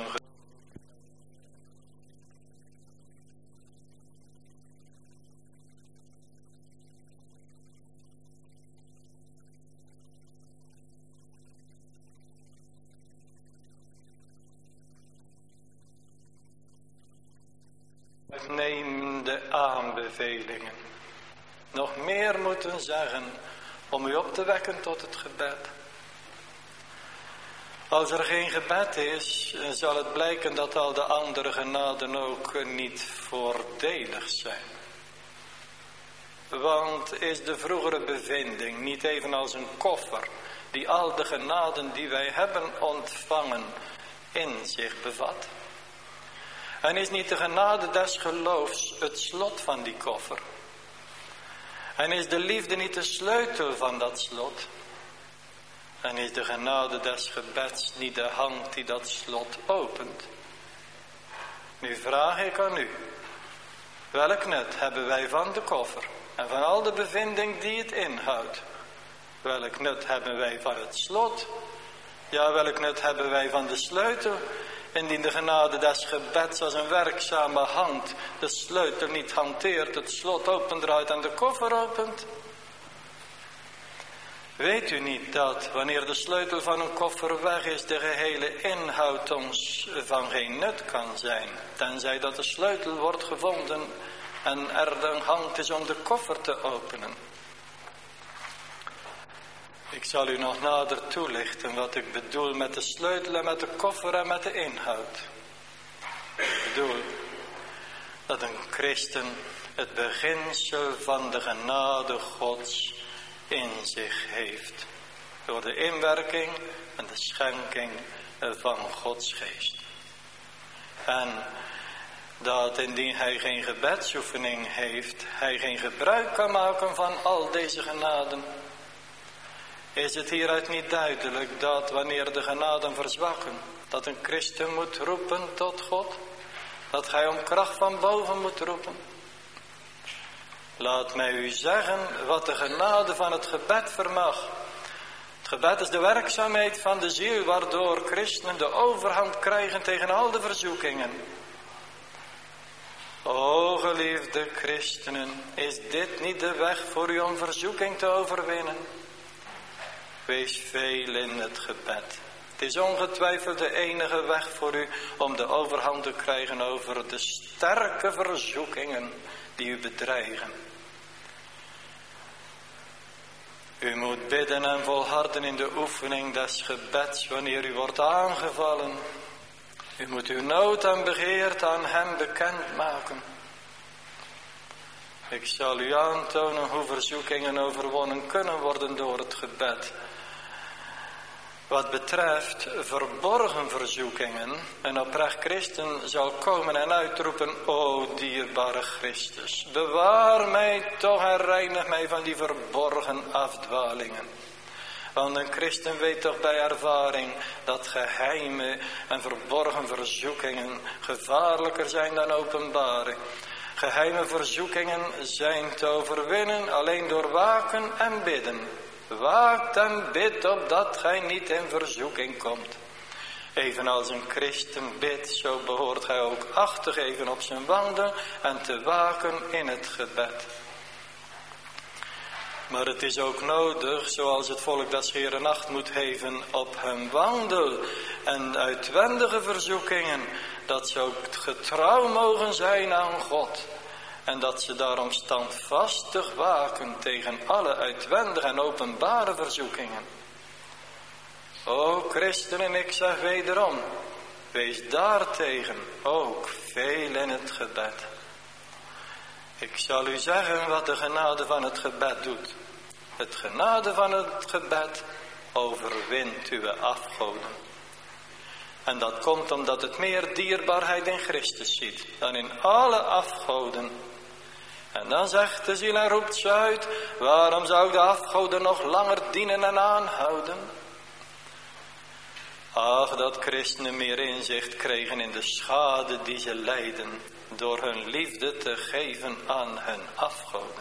uitnemende aanbevelingen nog meer moeten zeggen om u op te wekken tot het gebed. Als er geen gebed is, zal het blijken dat al de andere genaden ook niet voordelig zijn. Want is de vroegere bevinding niet evenals een koffer die al de genaden die wij hebben ontvangen in zich bevat? En is niet de genade des geloofs het slot van die koffer? En is de liefde niet de sleutel van dat slot? En is de genade des gebeds niet de hand die dat slot opent? Nu vraag ik aan u, welk nut hebben wij van de koffer en van al de bevinding die het inhoudt? Welk nut hebben wij van het slot? Ja, welk nut hebben wij van de sleutel? Indien de genade des gebeds als een werkzame hand de sleutel niet hanteert, het slot opendraait en de koffer opent. Weet u niet dat wanneer de sleutel van een koffer weg is, de gehele inhoud ons van geen nut kan zijn, tenzij dat de sleutel wordt gevonden en er een hand is om de koffer te openen. Ik zal u nog nader toelichten wat ik bedoel met de sleutel en met de koffer en met de inhoud. Ik bedoel dat een christen het beginsel van de genade Gods in zich heeft. Door de inwerking en de schenking van Gods geest. En dat indien hij geen gebedsoefening heeft, hij geen gebruik kan maken van al deze genaden. Is het hieruit niet duidelijk dat wanneer de genaden verzwakken, dat een christen moet roepen tot God? Dat hij om kracht van boven moet roepen? Laat mij u zeggen wat de genade van het gebed vermag. Het gebed is de werkzaamheid van de ziel, waardoor christenen de overhand krijgen tegen al de verzoekingen. O geliefde christenen, is dit niet de weg voor u om verzoeking te overwinnen? Wees veel in het gebed. Het is ongetwijfeld de enige weg voor u om de overhand te krijgen over de sterke verzoekingen die u bedreigen. U moet bidden en volharden in de oefening des gebeds wanneer u wordt aangevallen. U moet uw nood en begeert aan hem bekend maken. Ik zal u aantonen hoe verzoekingen overwonnen kunnen worden door het gebed. Wat betreft verborgen verzoekingen, een oprecht christen zal komen en uitroepen: O dierbare Christus, bewaar mij toch en reinig mij van die verborgen afdwalingen. Want een christen weet toch bij ervaring dat geheime en verborgen verzoekingen gevaarlijker zijn dan openbare. Geheime verzoekingen zijn te overwinnen alleen door waken en bidden. Waakt en bidt opdat gij niet in verzoeking komt. Evenals een christen bidt, zo behoort gij ook acht te geven op zijn wandel en te waken in het gebed. Maar het is ook nodig, zoals het volk des Heeren acht moet geven op hun wandel en uitwendige verzoekingen, dat ze ook getrouw mogen zijn aan God. En dat ze daarom standvastig waken tegen alle uitwendige en openbare verzoekingen. O christenen, ik zeg wederom, wees daartegen ook veel in het gebed. Ik zal u zeggen wat de genade van het gebed doet. Het genade van het gebed overwint uw afgoden. En dat komt omdat het meer dierbaarheid in Christus ziet dan in alle afgoden. En dan zegt de ziel en roept ze uit: waarom zou de afgoden nog langer dienen en aanhouden? Ach, dat christenen meer inzicht kregen in de schade die ze lijden door hun liefde te geven aan hun afgoden.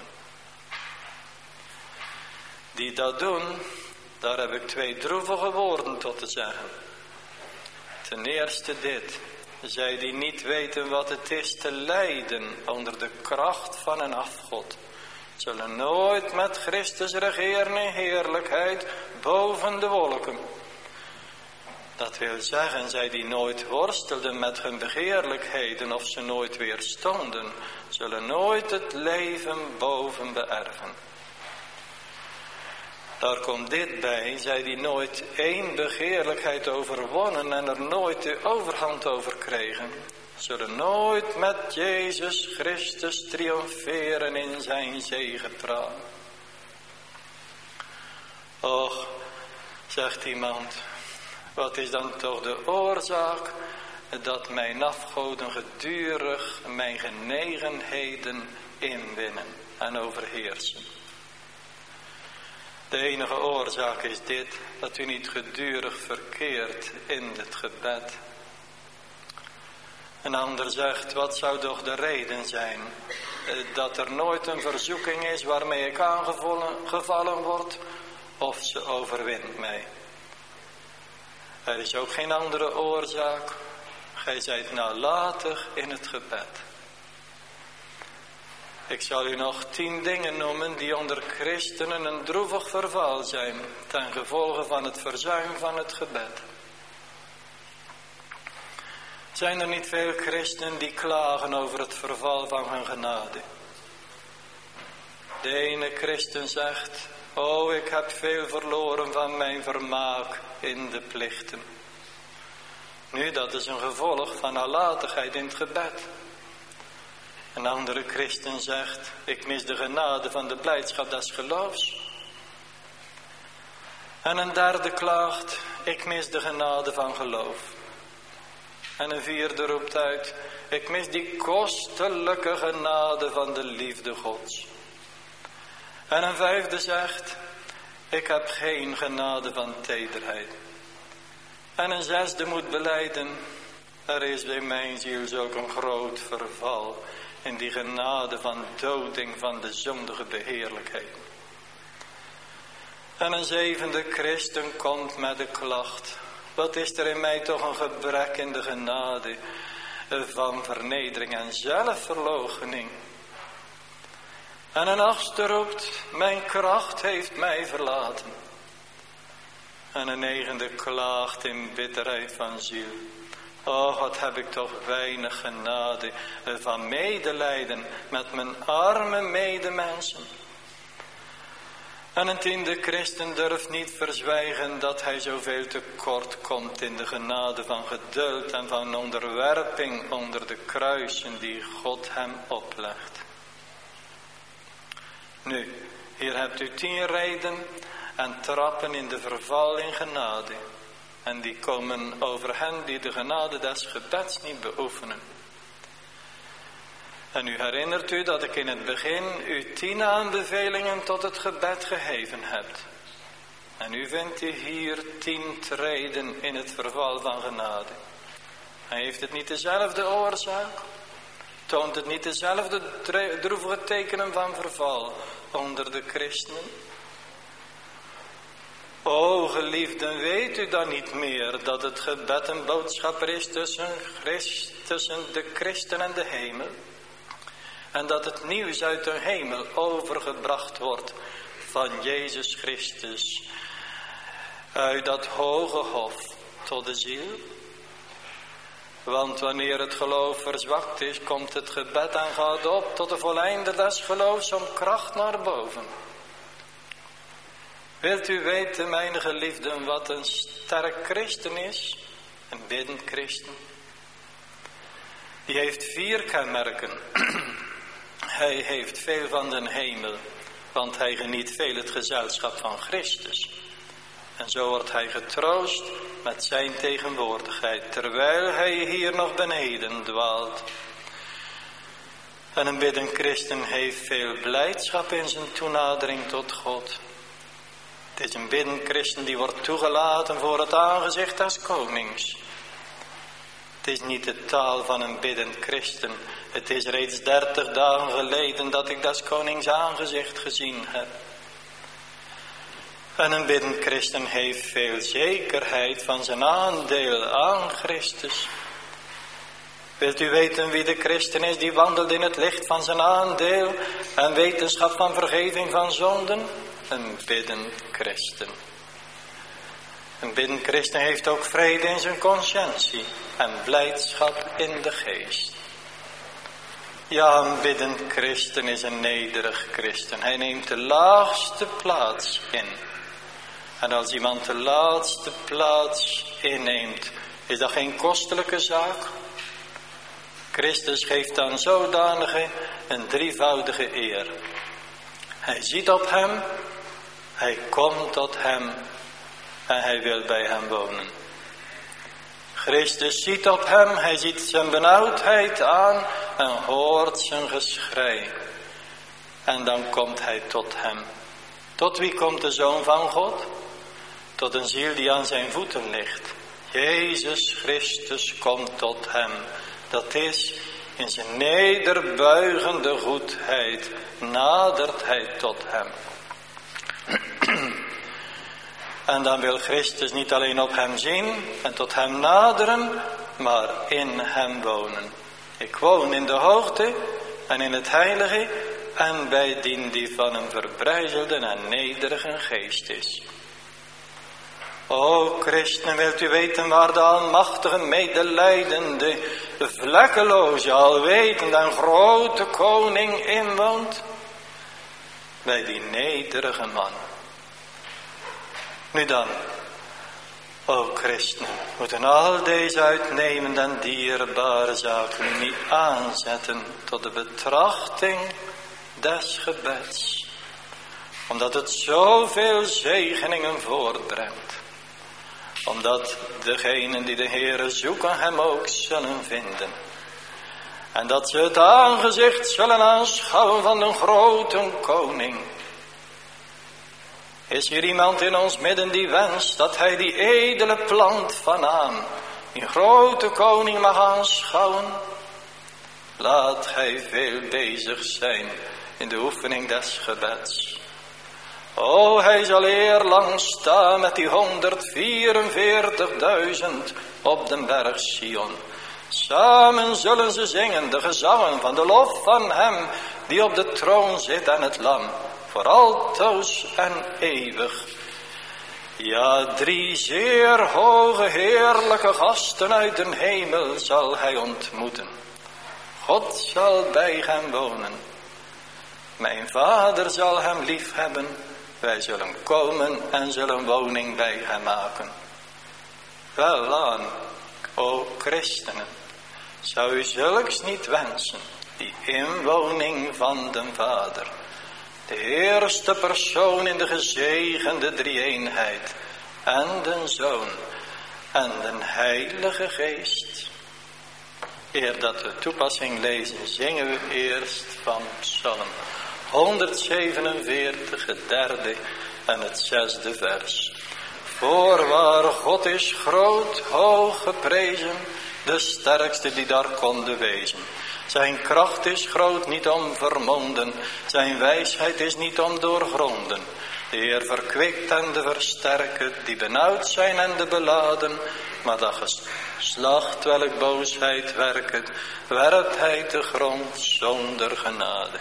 Die dat doen, daar heb ik 2 droevige woorden tot te zeggen. Ten eerste dit: zij die niet weten wat het is te lijden onder de kracht van een afgod, zullen nooit met Christus regeren in heerlijkheid boven de wolken. Dat wil zeggen, zij die nooit worstelden met hun begeerlijkheden of ze nooit weerstonden, zullen nooit het leven boven beërven. Daar komt dit bij: zij die nooit één begeerlijkheid overwonnen en er nooit de overhand over kregen, zullen nooit met Jezus Christus triomferen in zijn zegepraal. Och, zegt iemand, wat is dan toch de oorzaak dat mijn afgoden gedurig mijn genegenheden inwinnen en overheersen? De enige oorzaak is dit: dat u niet gedurig verkeert in het gebed. Een ander zegt: wat zou toch de reden zijn dat er nooit een verzoeking is waarmee ik aangevallen word, of ze overwint mij? Er is ook geen andere oorzaak gij zijt nalatig in het gebed. Ik zal u nog 10 dingen noemen die onder christenen een droevig verval zijn, ten gevolge van het verzuim van het gebed. Zijn er niet veel christenen die klagen over het verval van hun genade? De ene christen zegt, o, ik heb veel verloren van mijn vermaak in de plichten. Nu, dat is een gevolg van nalatigheid in het gebed. Een andere christen zegt, ik mis de genade van de blijdschap des geloofs. En een derde klaagt, ik mis de genade van geloof. En een vierde roept uit, ik mis die kostelijke genade van de liefde Gods. En een vijfde zegt, ik heb geen genade van tederheid. En een zesde moet belijden, er is in mijn ziel zulk een groot verval in die genade van doding van de zondige beheerlijkheid. En een zevende christen komt met de klacht, wat is er in mij toch een gebrek in de genade van vernedering en zelfverloochening. En een achtste roept, mijn kracht heeft mij verlaten. En een negende klaagt in bitterheid van ziel. Oh, wat heb ik toch weinig genade van medelijden met mijn arme medemensen. En een tiende christen durft niet verzwijgen dat hij zoveel tekort komt in de genade van geduld en van onderwerping onder de kruisen die God hem oplegt. Nu, hier hebt u 10 reden en trappen in de verval in genade. En die komen over hen die de genade des gebeds niet beoefenen. En u herinnert u dat ik in het begin u 10 aanbevelingen tot het gebed gegeven heb. En u vindt hier 10 treden in het verval van genade. En heeft het niet dezelfde oorzaak? Toont het niet dezelfde droevige tekenen van verval onder de christenen? O geliefden, weet u dan niet meer dat het gebed een boodschapper is tussen de christen en de hemel? En dat het nieuws uit de hemel overgebracht wordt van Jezus Christus uit dat hoge hof tot de ziel? Want wanneer het geloof verzwakt is, komt het gebed en gaat op tot de volleinde des geloofs om kracht naar boven. Wilt u weten, mijn geliefden, wat een sterk christen is? Een biddend christen. Die heeft 4 kenmerken. Hij heeft veel van den hemel, want hij geniet veel het gezelschap van Christus. En zo wordt hij getroost met zijn tegenwoordigheid, terwijl hij hier nog beneden dwaalt. En een biddend christen heeft veel blijdschap in zijn toenadering tot God. Het is een biddend christen die wordt toegelaten voor het aangezicht des konings. Het is niet de taal van een biddend christen. Het is reeds 30 dagen geleden dat ik des konings aangezicht gezien heb. En een biddend christen heeft veel zekerheid van zijn aandeel aan Christus. Wilt u weten wie de christen is die wandelt in het licht van zijn aandeel en wetenschap van vergeving van zonden? Een biddend christen. Een biddend christen heeft ook vrede in zijn conscientie en blijdschap in de geest. Ja, een biddend christen is een nederig christen. Hij neemt de laagste plaats in. En als iemand de laatste plaats inneemt, is dat geen kostelijke zaak? Christus geeft aan zodanige een drievoudige eer. Hij ziet op hem, hij komt tot hem en hij wil bij hem wonen. Christus ziet op hem, hij ziet zijn benauwdheid aan en hoort zijn geschrei. En dan komt hij tot hem. Tot wie komt de Zoon van God? Tot een ziel die aan zijn voeten ligt. Jezus Christus komt tot hem. Dat is, in zijn nederbuigende goedheid nadert hij tot hem. En dan wil Christus niet alleen op hem zien en tot hem naderen, maar in hem wonen. Ik woon in de hoogte en in het heilige en bij die van een verbrijzelden en nederige geest is. O christenen, wilt u weten waar de almachtige, medelijdende, vlekkeloze, alwetende en grote koning inwoont? Bij die nederige man. Nu dan, o christenen, moeten al deze uitnemende en dierbare zaken niet aanzetten tot de betrachting des gebeds. Omdat het zoveel zegeningen voortbrengt. Omdat degenen die de Heere zoeken hem ook zullen vinden. En dat ze het aangezicht zullen aanschouwen van de grote koning. Is hier iemand in ons midden die wenst dat hij die edele plant van aan, die grote koning mag aanschouwen? Laat hij veel bezig zijn in de oefening des gebeds. O, hij zal eerlang staan met die 144.000 op de berg Sion. Samen zullen ze zingen de gezangen van de lof van hem die op de troon zit en het lam, voor altoos en eeuwig. Ja, 3 zeer hoge heerlijke gasten uit de hemel zal hij ontmoeten. God zal bij hem wonen. Mijn vader zal hem lief hebben. Wij zullen komen en zullen woning bij hem maken. Welaan, o christenen, zou u zulks niet wensen, die inwoning van de Vader, de eerste persoon in de gezegende drie-eenheid, en de Zoon en de Heilige Geest. Eer dat we toepassing lezen, zingen we eerst van Psalm 147, het 3e en het 6e vers. Voorwaar, God is groot, hoog geprezen, de sterkste die daar konden wezen. Zijn kracht is groot, niet om vermonden, zijn wijsheid is niet om doorgronden. De Heer verkwikt en de versterken, die benauwd zijn en de beladen. Maar dat geslacht welk boosheid werkt, werpt hij te grond zonder genade.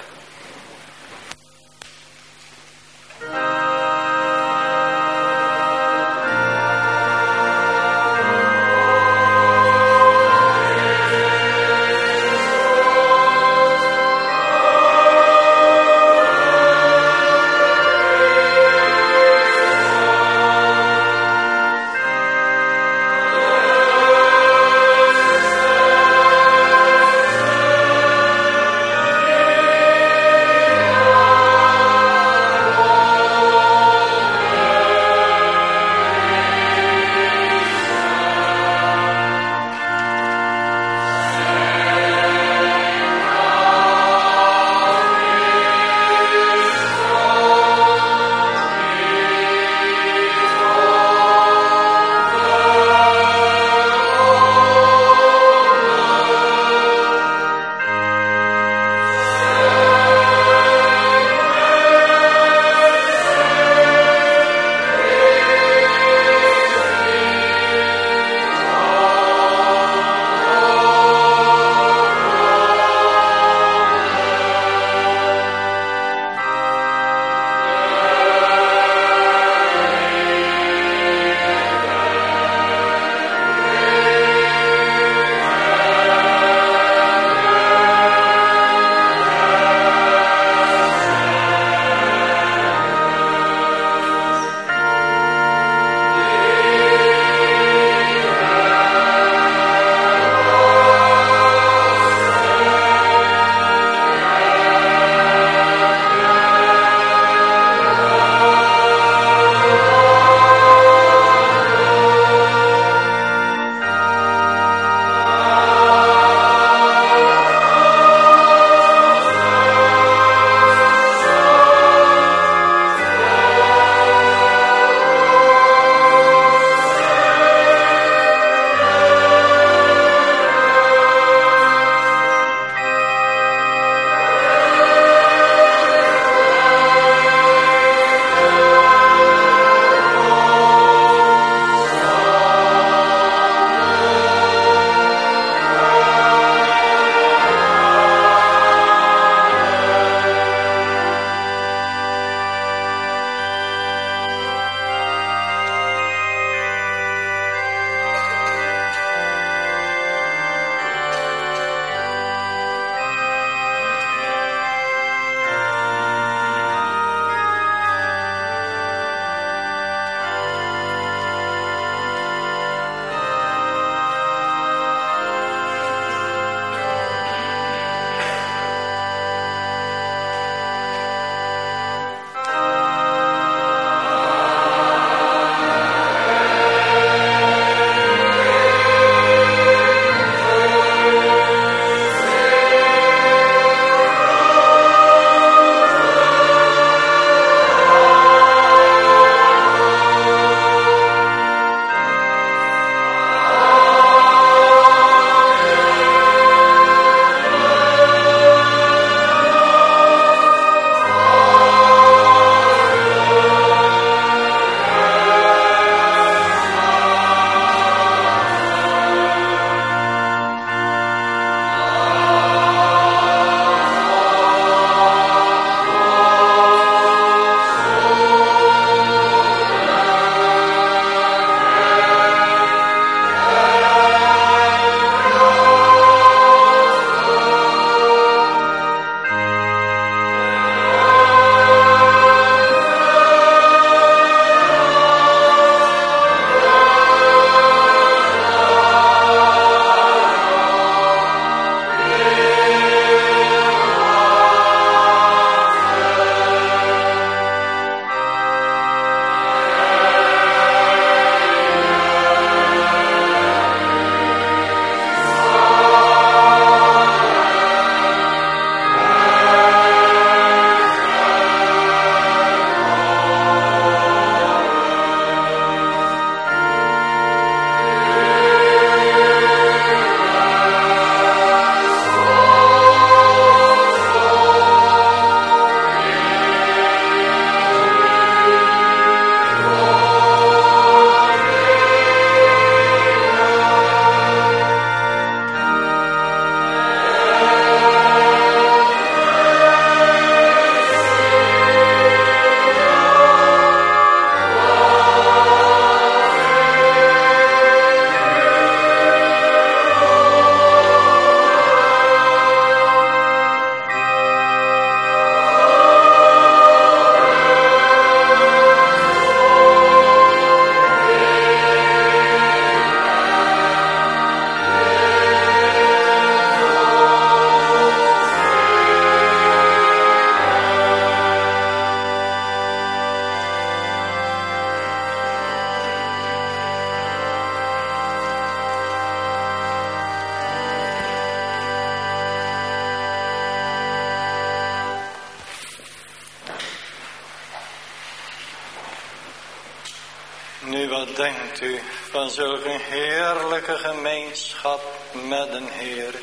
Wat denkt u van zulke heerlijke gemeenschap met een Heer?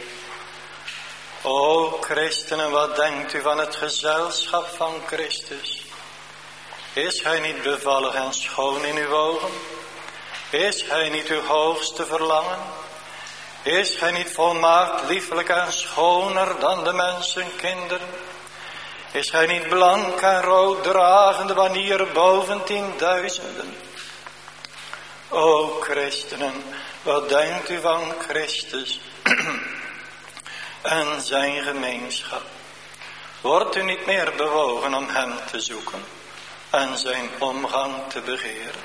O christenen, wat denkt u van het gezelschap van Christus? Is Hij niet bevallig en schoon in uw ogen? Is Hij niet uw hoogste verlangen? Is Hij niet volmaakt liefelijk en schoner dan de mensenkinderen? Is Hij niet blank en rood dragende banieren boven 10.000? O christenen, wat denkt u van Christus en zijn gemeenschap? Wordt u niet meer bewogen om Hem te zoeken en zijn omgang te begeren?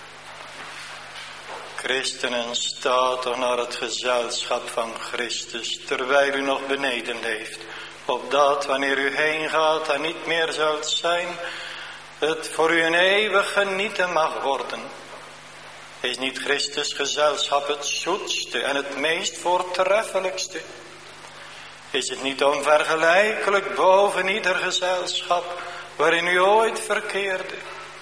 Christenen, sta toch naar het gezelschap van Christus, terwijl u nog beneden leeft, opdat wanneer u heen gaat en niet meer zult zijn, het voor u een eeuwig genieten mag worden. Is niet Christus gezelschap het zoetste en het meest voortreffelijkste? Is het niet onvergelijkelijk boven ieder gezelschap waarin u ooit verkeerde?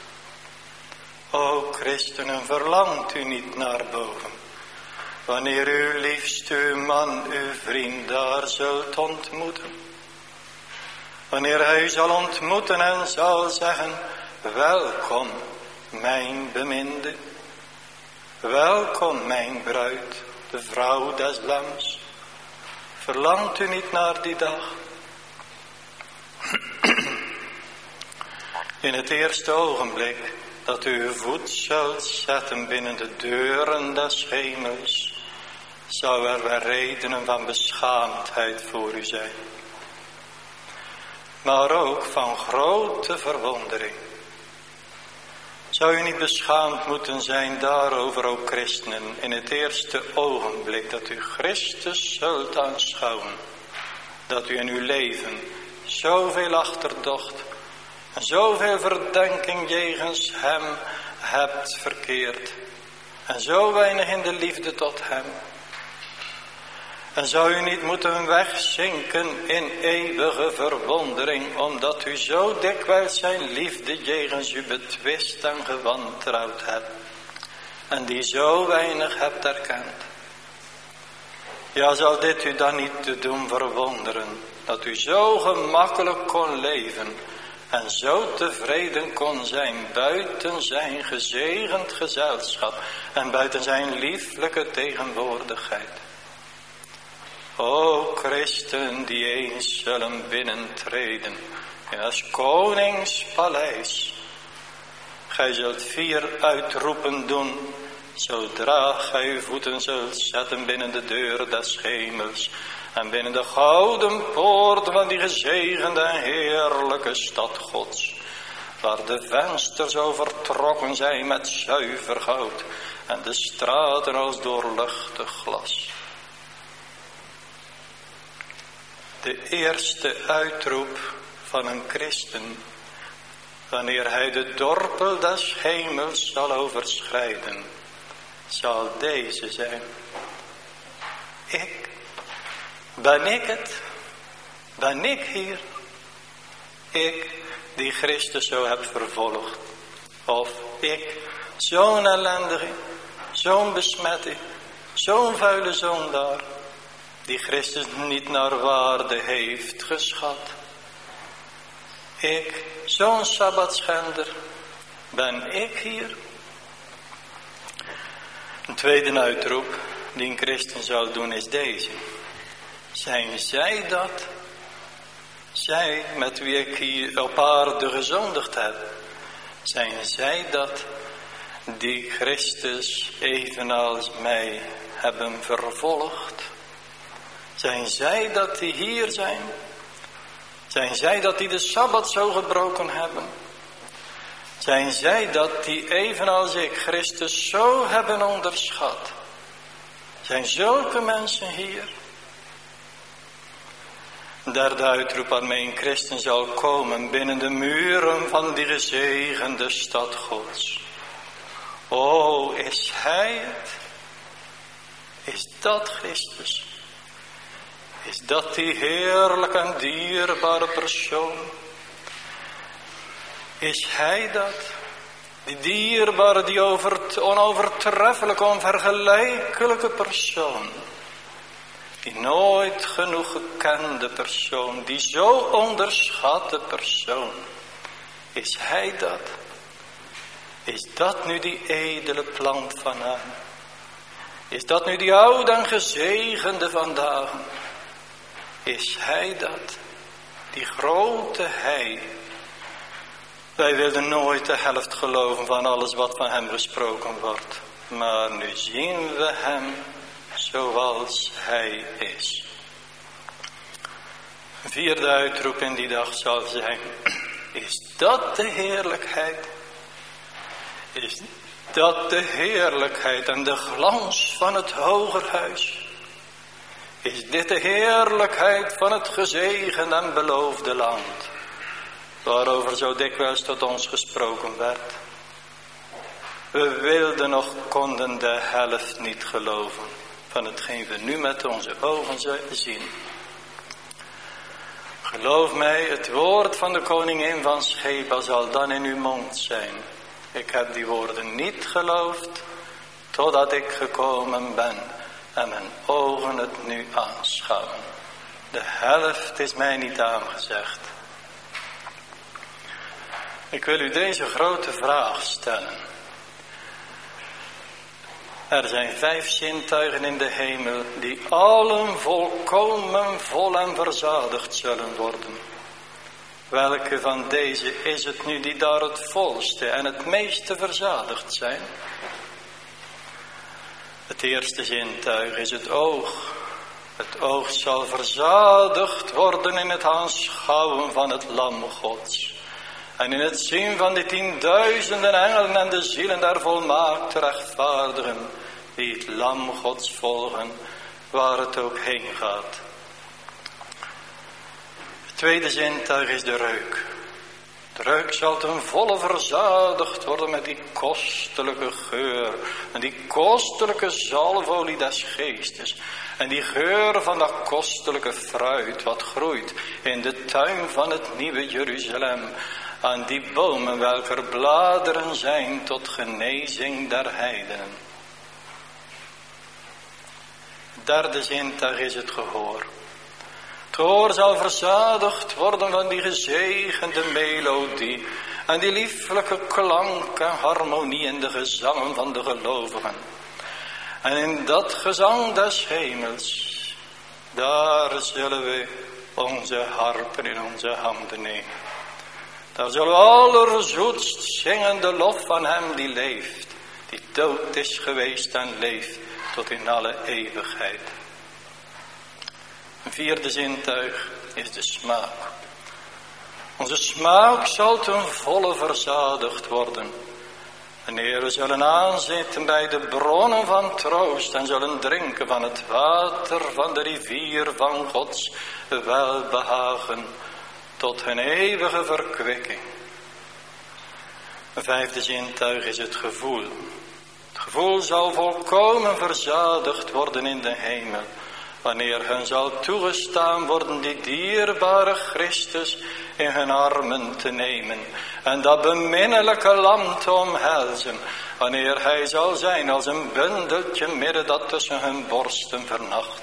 O christenen, verlangt u niet naar boven, wanneer uw liefste, uw man, uw vriend daar zult ontmoeten? Wanneer hij u zal ontmoeten en zal zeggen, welkom mijn beminde, welkom mijn bruid, de vrouw des lams. Verlangt u niet naar die dag? In het eerste ogenblik dat u uw voet zult zetten binnen de deuren des hemels, zou er wel redenen van beschaamdheid voor u zijn, maar ook van grote verwondering. Zou u niet beschaamd moeten zijn daarover, o christenen, in het eerste ogenblik dat u Christus zult aanschouwen, dat u in uw leven zoveel achterdocht en zoveel verdenking jegens Hem hebt verkeerd en zo weinig in de liefde tot Hem? En zou u niet moeten wegzinken in eeuwige verwondering, omdat u zo dikwijls zijn liefde jegens u betwist en gewantrouwd hebt, en die zo weinig hebt erkend? Ja, zal dit u dan niet te doen verwonderen, dat u zo gemakkelijk kon leven en zo tevreden kon zijn buiten zijn gezegend gezelschap en buiten zijn lieflijke tegenwoordigheid? O christen die eens zullen binnentreden in als koningspaleis. Gij zult 4 uitroepen doen, zodra gij uw voeten zult zetten binnen de deur des hemels en binnen de gouden poorten van die gezegende en heerlijke stad Gods, waar de vensters overtrokken zijn met zuiver goud en de straten als doorluchtig glas. De eerste uitroep van een christen, wanneer hij de dorpel des hemels zal overschrijden, zal deze zijn: ben ik het? Ben ik hier? Ik die Christus zo heb vervolgd. Of ik, zo'n ellendige, zo'n besmette, zo'n vuile zondaar, die Christus niet naar waarde heeft geschat. Ik, zo'n sabbatschender, ben ik hier? Een tweede uitroep die een christen zal doen is deze: zijn zij dat? Zij met wie ik hier op aarde gezondigd heb, zijn zij dat die Christus evenals mij hebben vervolgd? Zijn zij dat die hier zijn? Zijn zij dat die de Sabbat zo gebroken hebben? Zijn zij dat die evenals ik Christus zo hebben onderschat? Zijn zulke mensen hier? Een derde uitroep waarmee een christen zal komen binnen de muren van die gezegende stad Gods. O, is Hij het? Is dat Christus? Is dat die heerlijke en dierbare persoon? Is Hij dat? Die dierbare, die onovertreffelijke, onvergelijkelijke persoon. Die nooit genoeg gekende persoon. Die zo onderschatte persoon. Is hij dat? Is dat nu die edele plant van hem? Is dat nu die oude en gezegende vandaag? Is hij dat? Die grote hij. Wij wilden nooit de helft geloven van alles wat van hem gesproken wordt. Maar nu zien we hem zoals hij is. Een vierde uitroep in die dag zal zijn. Is dat de heerlijkheid? Is dat de heerlijkheid en de glans van het hogerhuis? Is dit de heerlijkheid van het gezegende en beloofde land? Waarover zo dikwijls tot ons gesproken werd. We wilden nog konden de helft niet geloven van hetgeen we nu met onze ogen zien. Geloof mij, het woord van de koningin van Sheba zal dan in uw mond zijn. Ik heb die woorden niet geloofd, totdat ik gekomen ben en mijn ogen het nu aanschouwen. De helft is mij niet aangezegd. Ik wil u deze grote vraag stellen. Er zijn 5 zintuigen in de hemel die allen volkomen vol en verzadigd zullen worden. Welke van deze is het nu die daar het volste en het meeste verzadigd zijn? Het eerste zintuig is het oog. Het oog zal verzadigd worden in het aanschouwen van het lam Gods. En in het zien van die 10.000 engelen en de zielen der volmaakte rechtvaardigen, die het lam Gods volgen, waar het ook heen gaat. Het tweede zintuig is de reuk. De reuk zal ten volle verzadigd worden met die kostelijke geur. En die kostelijke zalfolie des geestes. En die geur van dat kostelijke fruit wat groeit in de tuin van het nieuwe Jeruzalem. Aan die bomen welker bladeren zijn tot genezing der heidenen. Het derde zintuig is het gehoor. Het gehoor zal verzadigd worden van die gezegende melodie. En die lieflijke klank en harmonie in de gezangen van de gelovigen. En in dat gezang des hemels, daar zullen we onze harpen in onze handen nemen. Daar zullen we allerzoetst zingen de lof van hem die leeft. Die dood is geweest en leeft tot in alle eeuwigheid. Een vierde zintuig is de smaak. Onze smaak zal ten volle verzadigd worden. Wanneer we zullen aanzitten bij de bronnen van troost en zullen drinken van het water van de rivier van Gods welbehagen tot hun eeuwige verkwikking. Een vijfde zintuig is het gevoel. Het gevoel zal volkomen verzadigd worden in de hemel, wanneer hun zal toegestaan worden die dierbare Christus in hun armen te nemen en dat beminnelijke lam te omhelzen, wanneer hij zal zijn als een bundeltje midden dat tussen hun borsten vernacht.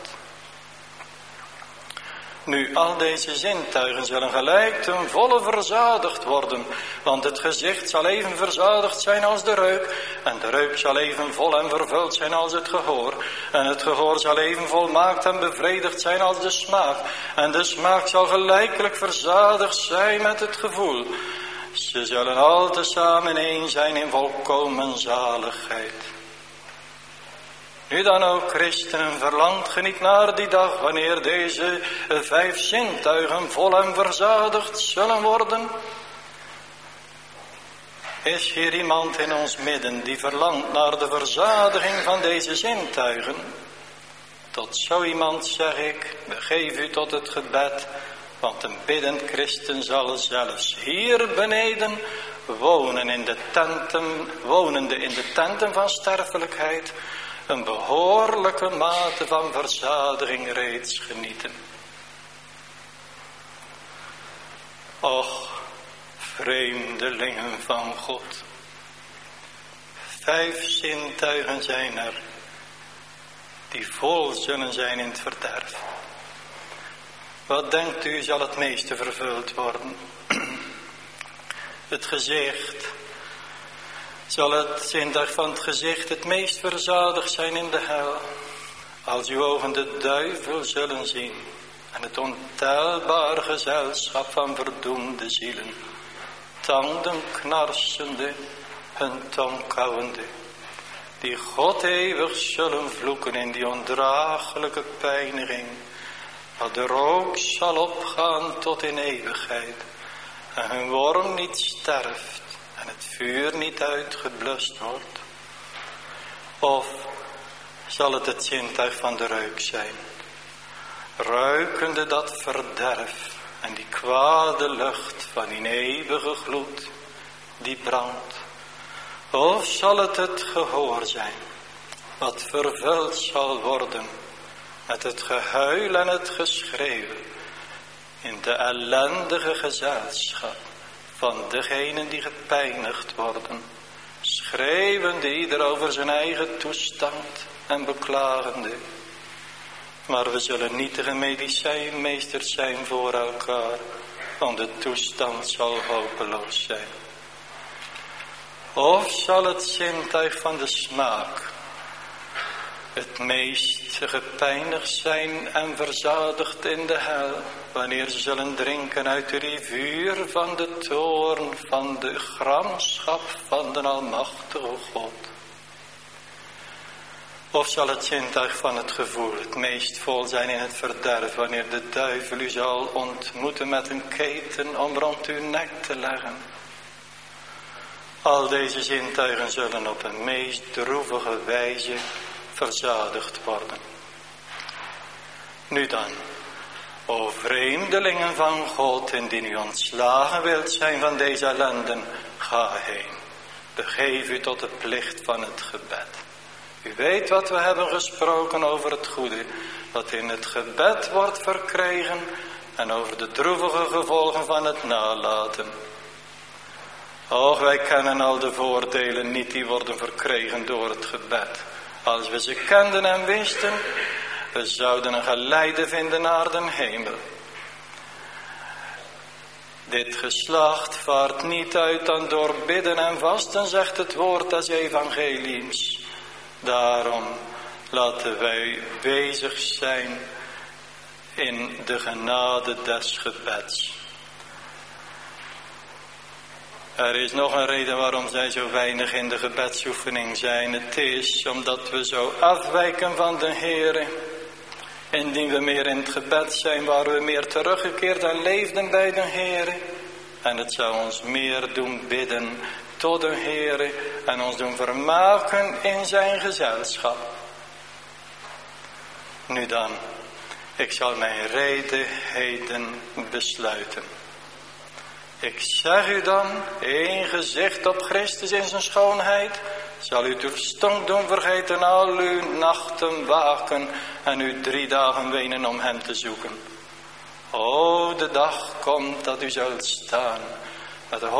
Nu, al deze zintuigen zullen gelijk ten volle verzadigd worden, want het gezicht zal even verzadigd zijn als de reuk, en de reuk zal even vol en vervuld zijn als het gehoor, en het gehoor zal even volmaakt en bevredigd zijn als de smaak, en de smaak zal gelijkelijk verzadigd zijn met het gevoel. Ze zullen al tezamen één zijn in volkomen zaligheid. Nu dan ook, christenen, verlangt ge niet naar die dag wanneer deze 5 zintuigen vol en verzadigd zullen worden? Is hier iemand in ons midden die verlangt naar de verzadiging van deze zintuigen? Tot zo iemand zeg ik, begeef u tot het gebed, want een biddend christen zal zelfs hier beneden wonende in de tenten van sterfelijkheid een behoorlijke mate van verzadiging reeds genieten. Och, vreemdelingen van God, 5 zintuigen zijn er die vol zullen zijn in het verderf. Wat denkt u zal het meeste vervuld worden? Het gezicht. Zal het zintuig van het gezicht het meest verzadigd zijn in de hel? Als uw ogen de duivel zullen zien en het ontelbare gezelschap van verdoemde zielen, tanden knarsende, hun tong kauwende, die God eeuwig zullen vloeken in die ondraaglijke pijniging, dat de rook zal opgaan tot in eeuwigheid en hun worm niet sterft en het vuur niet uitgeblust wordt? Of zal het het zintuig van de reuk zijn, ruikende dat verderf en die kwade lucht van die eeuwige gloed die brandt? Of zal het het gehoor zijn, wat vervuld zal worden met het gehuil en het geschreeuw in de ellendige gezelschap van degenen die gepijnigd worden, schreeuwende ieder over zijn eigen toestand en beklagende? Maar we zullen nietige medicijnmeesters zijn voor elkaar, want de toestand zal hopeloos zijn. Of zal het zintuig van de smaak het meest gepijnigd zijn en verzadigd in de hel, wanneer ze zullen drinken uit de rivier van de toorn van de gramschap van de almachtige God? Of zal het zintuig van het gevoel het meest vol zijn in het verderf, wanneer de duivel u zal ontmoeten met een keten om rond uw nek te leggen? Al deze zintuigen zullen op een meest droevige wijze verzadigd worden. Nu dan, o vreemdelingen van God, indien u ontslagen wilt zijn van deze ellenden, ga heen. Begeef u tot de plicht van het gebed. U weet wat we hebben gesproken over het goede, wat in het gebed wordt verkregen, en over de droevige gevolgen van het nalaten. Och, wij kennen al de voordelen niet die worden verkregen door het gebed. Als we ze kenden en wisten, we zouden een geleide vinden naar den hemel. Dit geslacht vaart niet uit dan door bidden en vasten, zegt het woord des evangeliums. Daarom laten wij bezig zijn in de genade des gebeds. Er is nog een reden waarom zij zo weinig in de gebedsoefening zijn. Het is omdat we zo afwijken van de Heere. Indien we meer in het gebed zijn, waren we meer teruggekeerd en leefden bij de Heere. En het zou ons meer doen bidden tot de Heere en ons doen vermaken in zijn gezelschap. Nu dan, ik zal mijn rede heden besluiten. Ik zeg u dan, één gezicht op Christus in zijn schoonheid, zal u terstond doen vergeten al uw nachten waken en u 3 dagen wenen om hem te zoeken. O, de dag komt dat u zult staan met 144.000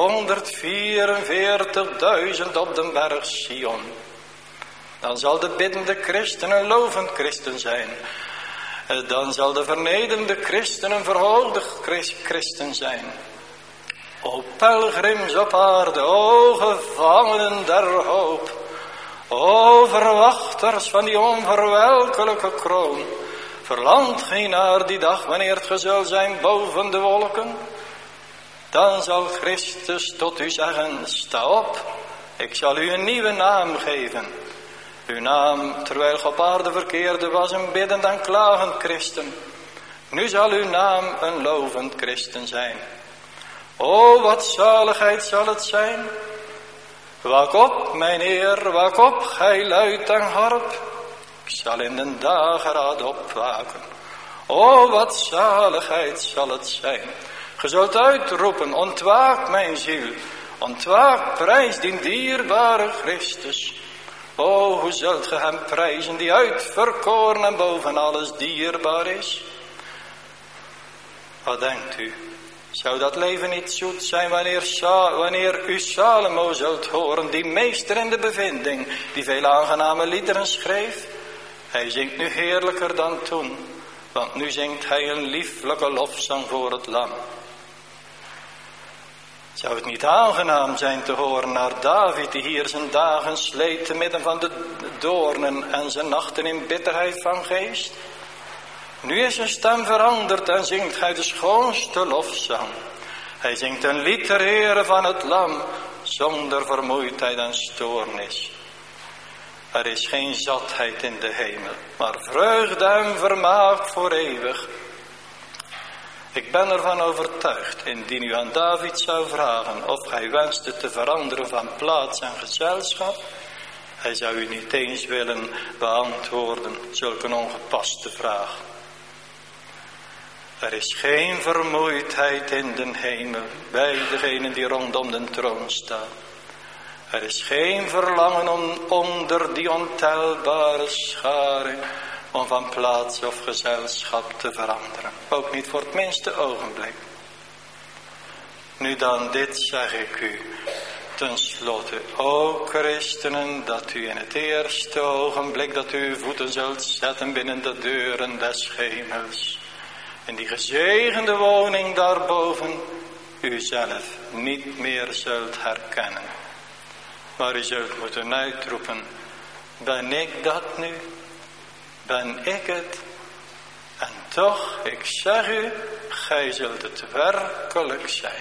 op de berg Sion. Dan zal de biddende christen een lovend christen zijn. Dan zal de vernederende christen een verhoogde christen zijn. O pelgrims op aarde, o gevangenen der hoop, o verwachters van die onverwelkelijke kroon, verlangt gij naar die dag wanneer het ge zult zijn boven de wolken? Dan zal Christus tot u zeggen, sta op, ik zal u een nieuwe naam geven. Uw naam, terwijl ge op aarde verkeerde, was een biddend en klagend christen. Nu zal uw naam een lovend christen zijn. O, wat zaligheid zal het zijn. Waak op, mijn Heer, waak op, gij luid en harp. Ik zal in den dageraad opwaken. O, wat zaligheid zal het zijn. Ge zult uitroepen, ontwaak mijn ziel. Ontwaak, prijs die dierbare Christus. O, hoe zult ge hem prijzen die uitverkoren en boven alles dierbaar is. Wat denkt u? Zou dat leven niet zoet zijn wanneer u Salomo zult horen, die meester in de bevinding, die veel aangename liederen schreef? Hij zingt nu heerlijker dan toen, want nu zingt hij een lieflijke lofzang voor het lam. Zou het niet aangenaam zijn te horen naar David, die hier zijn dagen sleet te midden van de doornen en zijn nachten in bitterheid van geest? Nu is zijn stem veranderd en zingt hij de schoonste lofzang. Hij zingt een lied ter ere van het lam, zonder vermoeidheid en stoornis. Er is geen zatheid in de hemel, maar vreugde en vermaak voor eeuwig. Ik ben ervan overtuigd, indien u aan David zou vragen of hij wenste te veranderen van plaats en gezelschap, hij zou u niet eens willen beantwoorden zulke ongepaste vraag. Er is geen vermoeidheid in de hemel bij degenen die rondom de troon staan. Er is geen verlangen onder die ontelbare scharen om van plaats of gezelschap te veranderen. Ook niet voor het minste ogenblik. Nu dan, dit zeg ik u. Ten slotte, o christenen, dat u in het eerste ogenblik dat u uw voeten zult zetten binnen de deuren des hemels, in die gezegende woning daarboven, u zelf niet meer zult herkennen. Maar u zult moeten uitroepen, ben ik dat nu? Ben ik het? En toch, ik zeg u, gij zult het werkelijk zijn.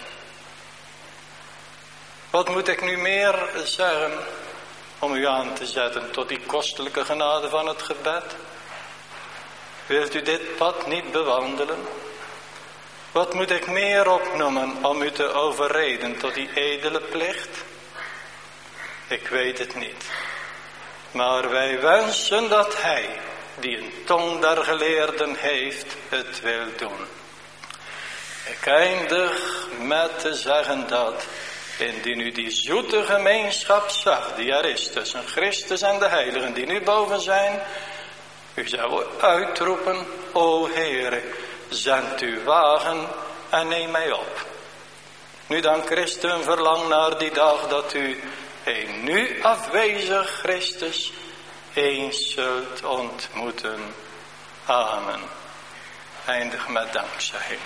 Wat moet ik nu meer zeggen om u aan te zetten tot die kostelijke genade van het gebed? Wilt u dit pad niet bewandelen? Wat moet ik meer opnoemen om u te overreden tot die edele plicht? Ik weet het niet. Maar wij wensen dat hij, die een tong der geleerden heeft, het wil doen. Ik eindig met te zeggen dat, indien u die zoete gemeenschap zag die er is tussen Christus en de heiligen die nu boven zijn, u zou uitroepen, o Heere, zend uw wagen en neem mij op. Nu dan, Christen, verlang naar die dag dat u een nu afwezig Christus eens zult ontmoeten. Amen. Eindig met dankzegging.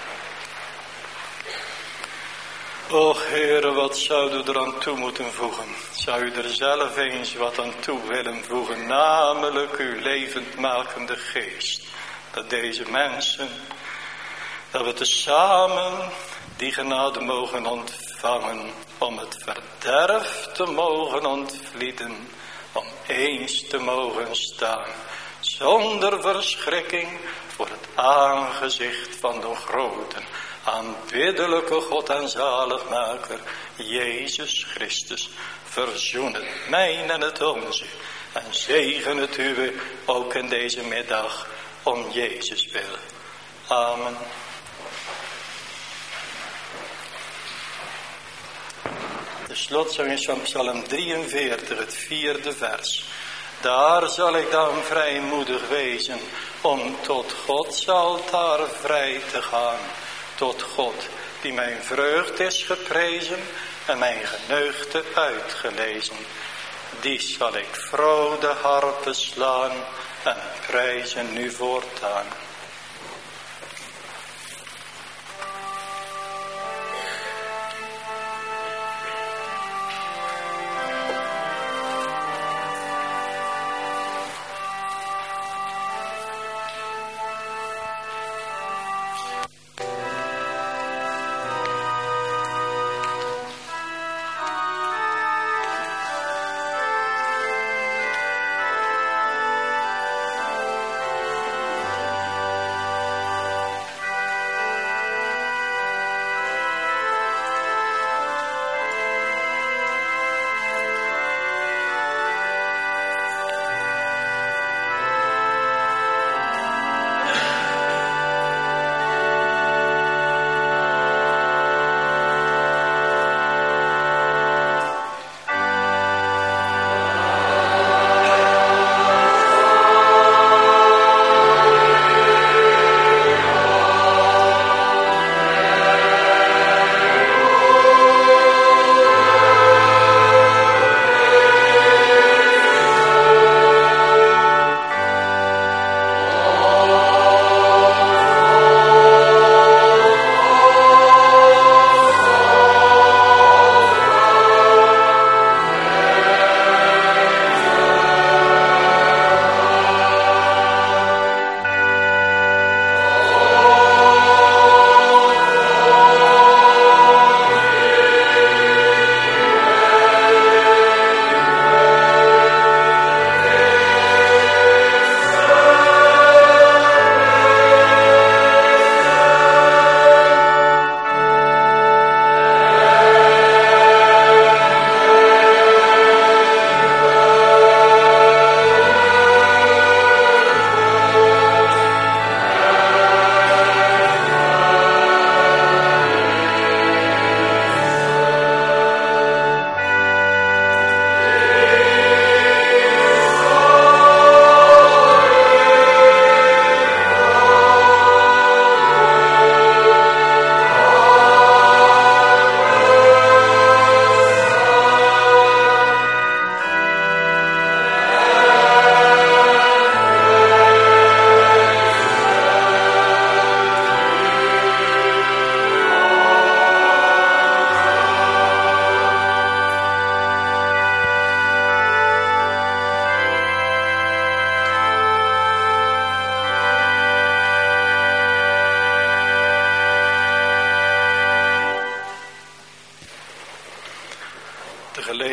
O Heere, wat zou u er aan toe moeten voegen? Zou u er zelf eens wat aan toe willen voegen? Namelijk uw levendmakende geest. Dat deze mensen, dat we tezamen die genade mogen ontvangen, om het verderf te mogen ontvlieden, om eens te mogen staan, zonder verschrikking, voor het aangezicht van de grote, aanbiddelijke God en zaligmaker, Jezus Christus. Verzoen het mijn en het onze, en zegen het uwe, ook in deze middag, om Jezus wil. Amen. De slotzang is van Psalm 43, het 4e vers. Daar zal ik dan vrijmoedig wezen, om tot Gods altaar vrij te gaan. Tot God, die mijn vreugd is geprezen en mijn geneugde uitgelezen. Die zal ik vroom de harpen slaan en prijzen nu voortaan.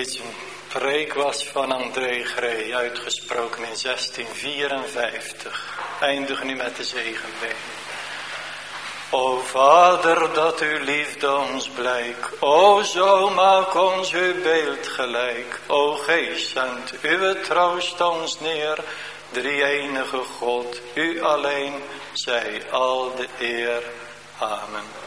Deze preek was van André Grey, uitgesproken in 1654. Eindig nu met de zegenbeden. O Vader, dat uw liefde ons blijk, o zo maak ons uw beeld gelijk. O Geest, zend uw troost ons neer, drie-enige God, u alleen, zij al de eer. Amen.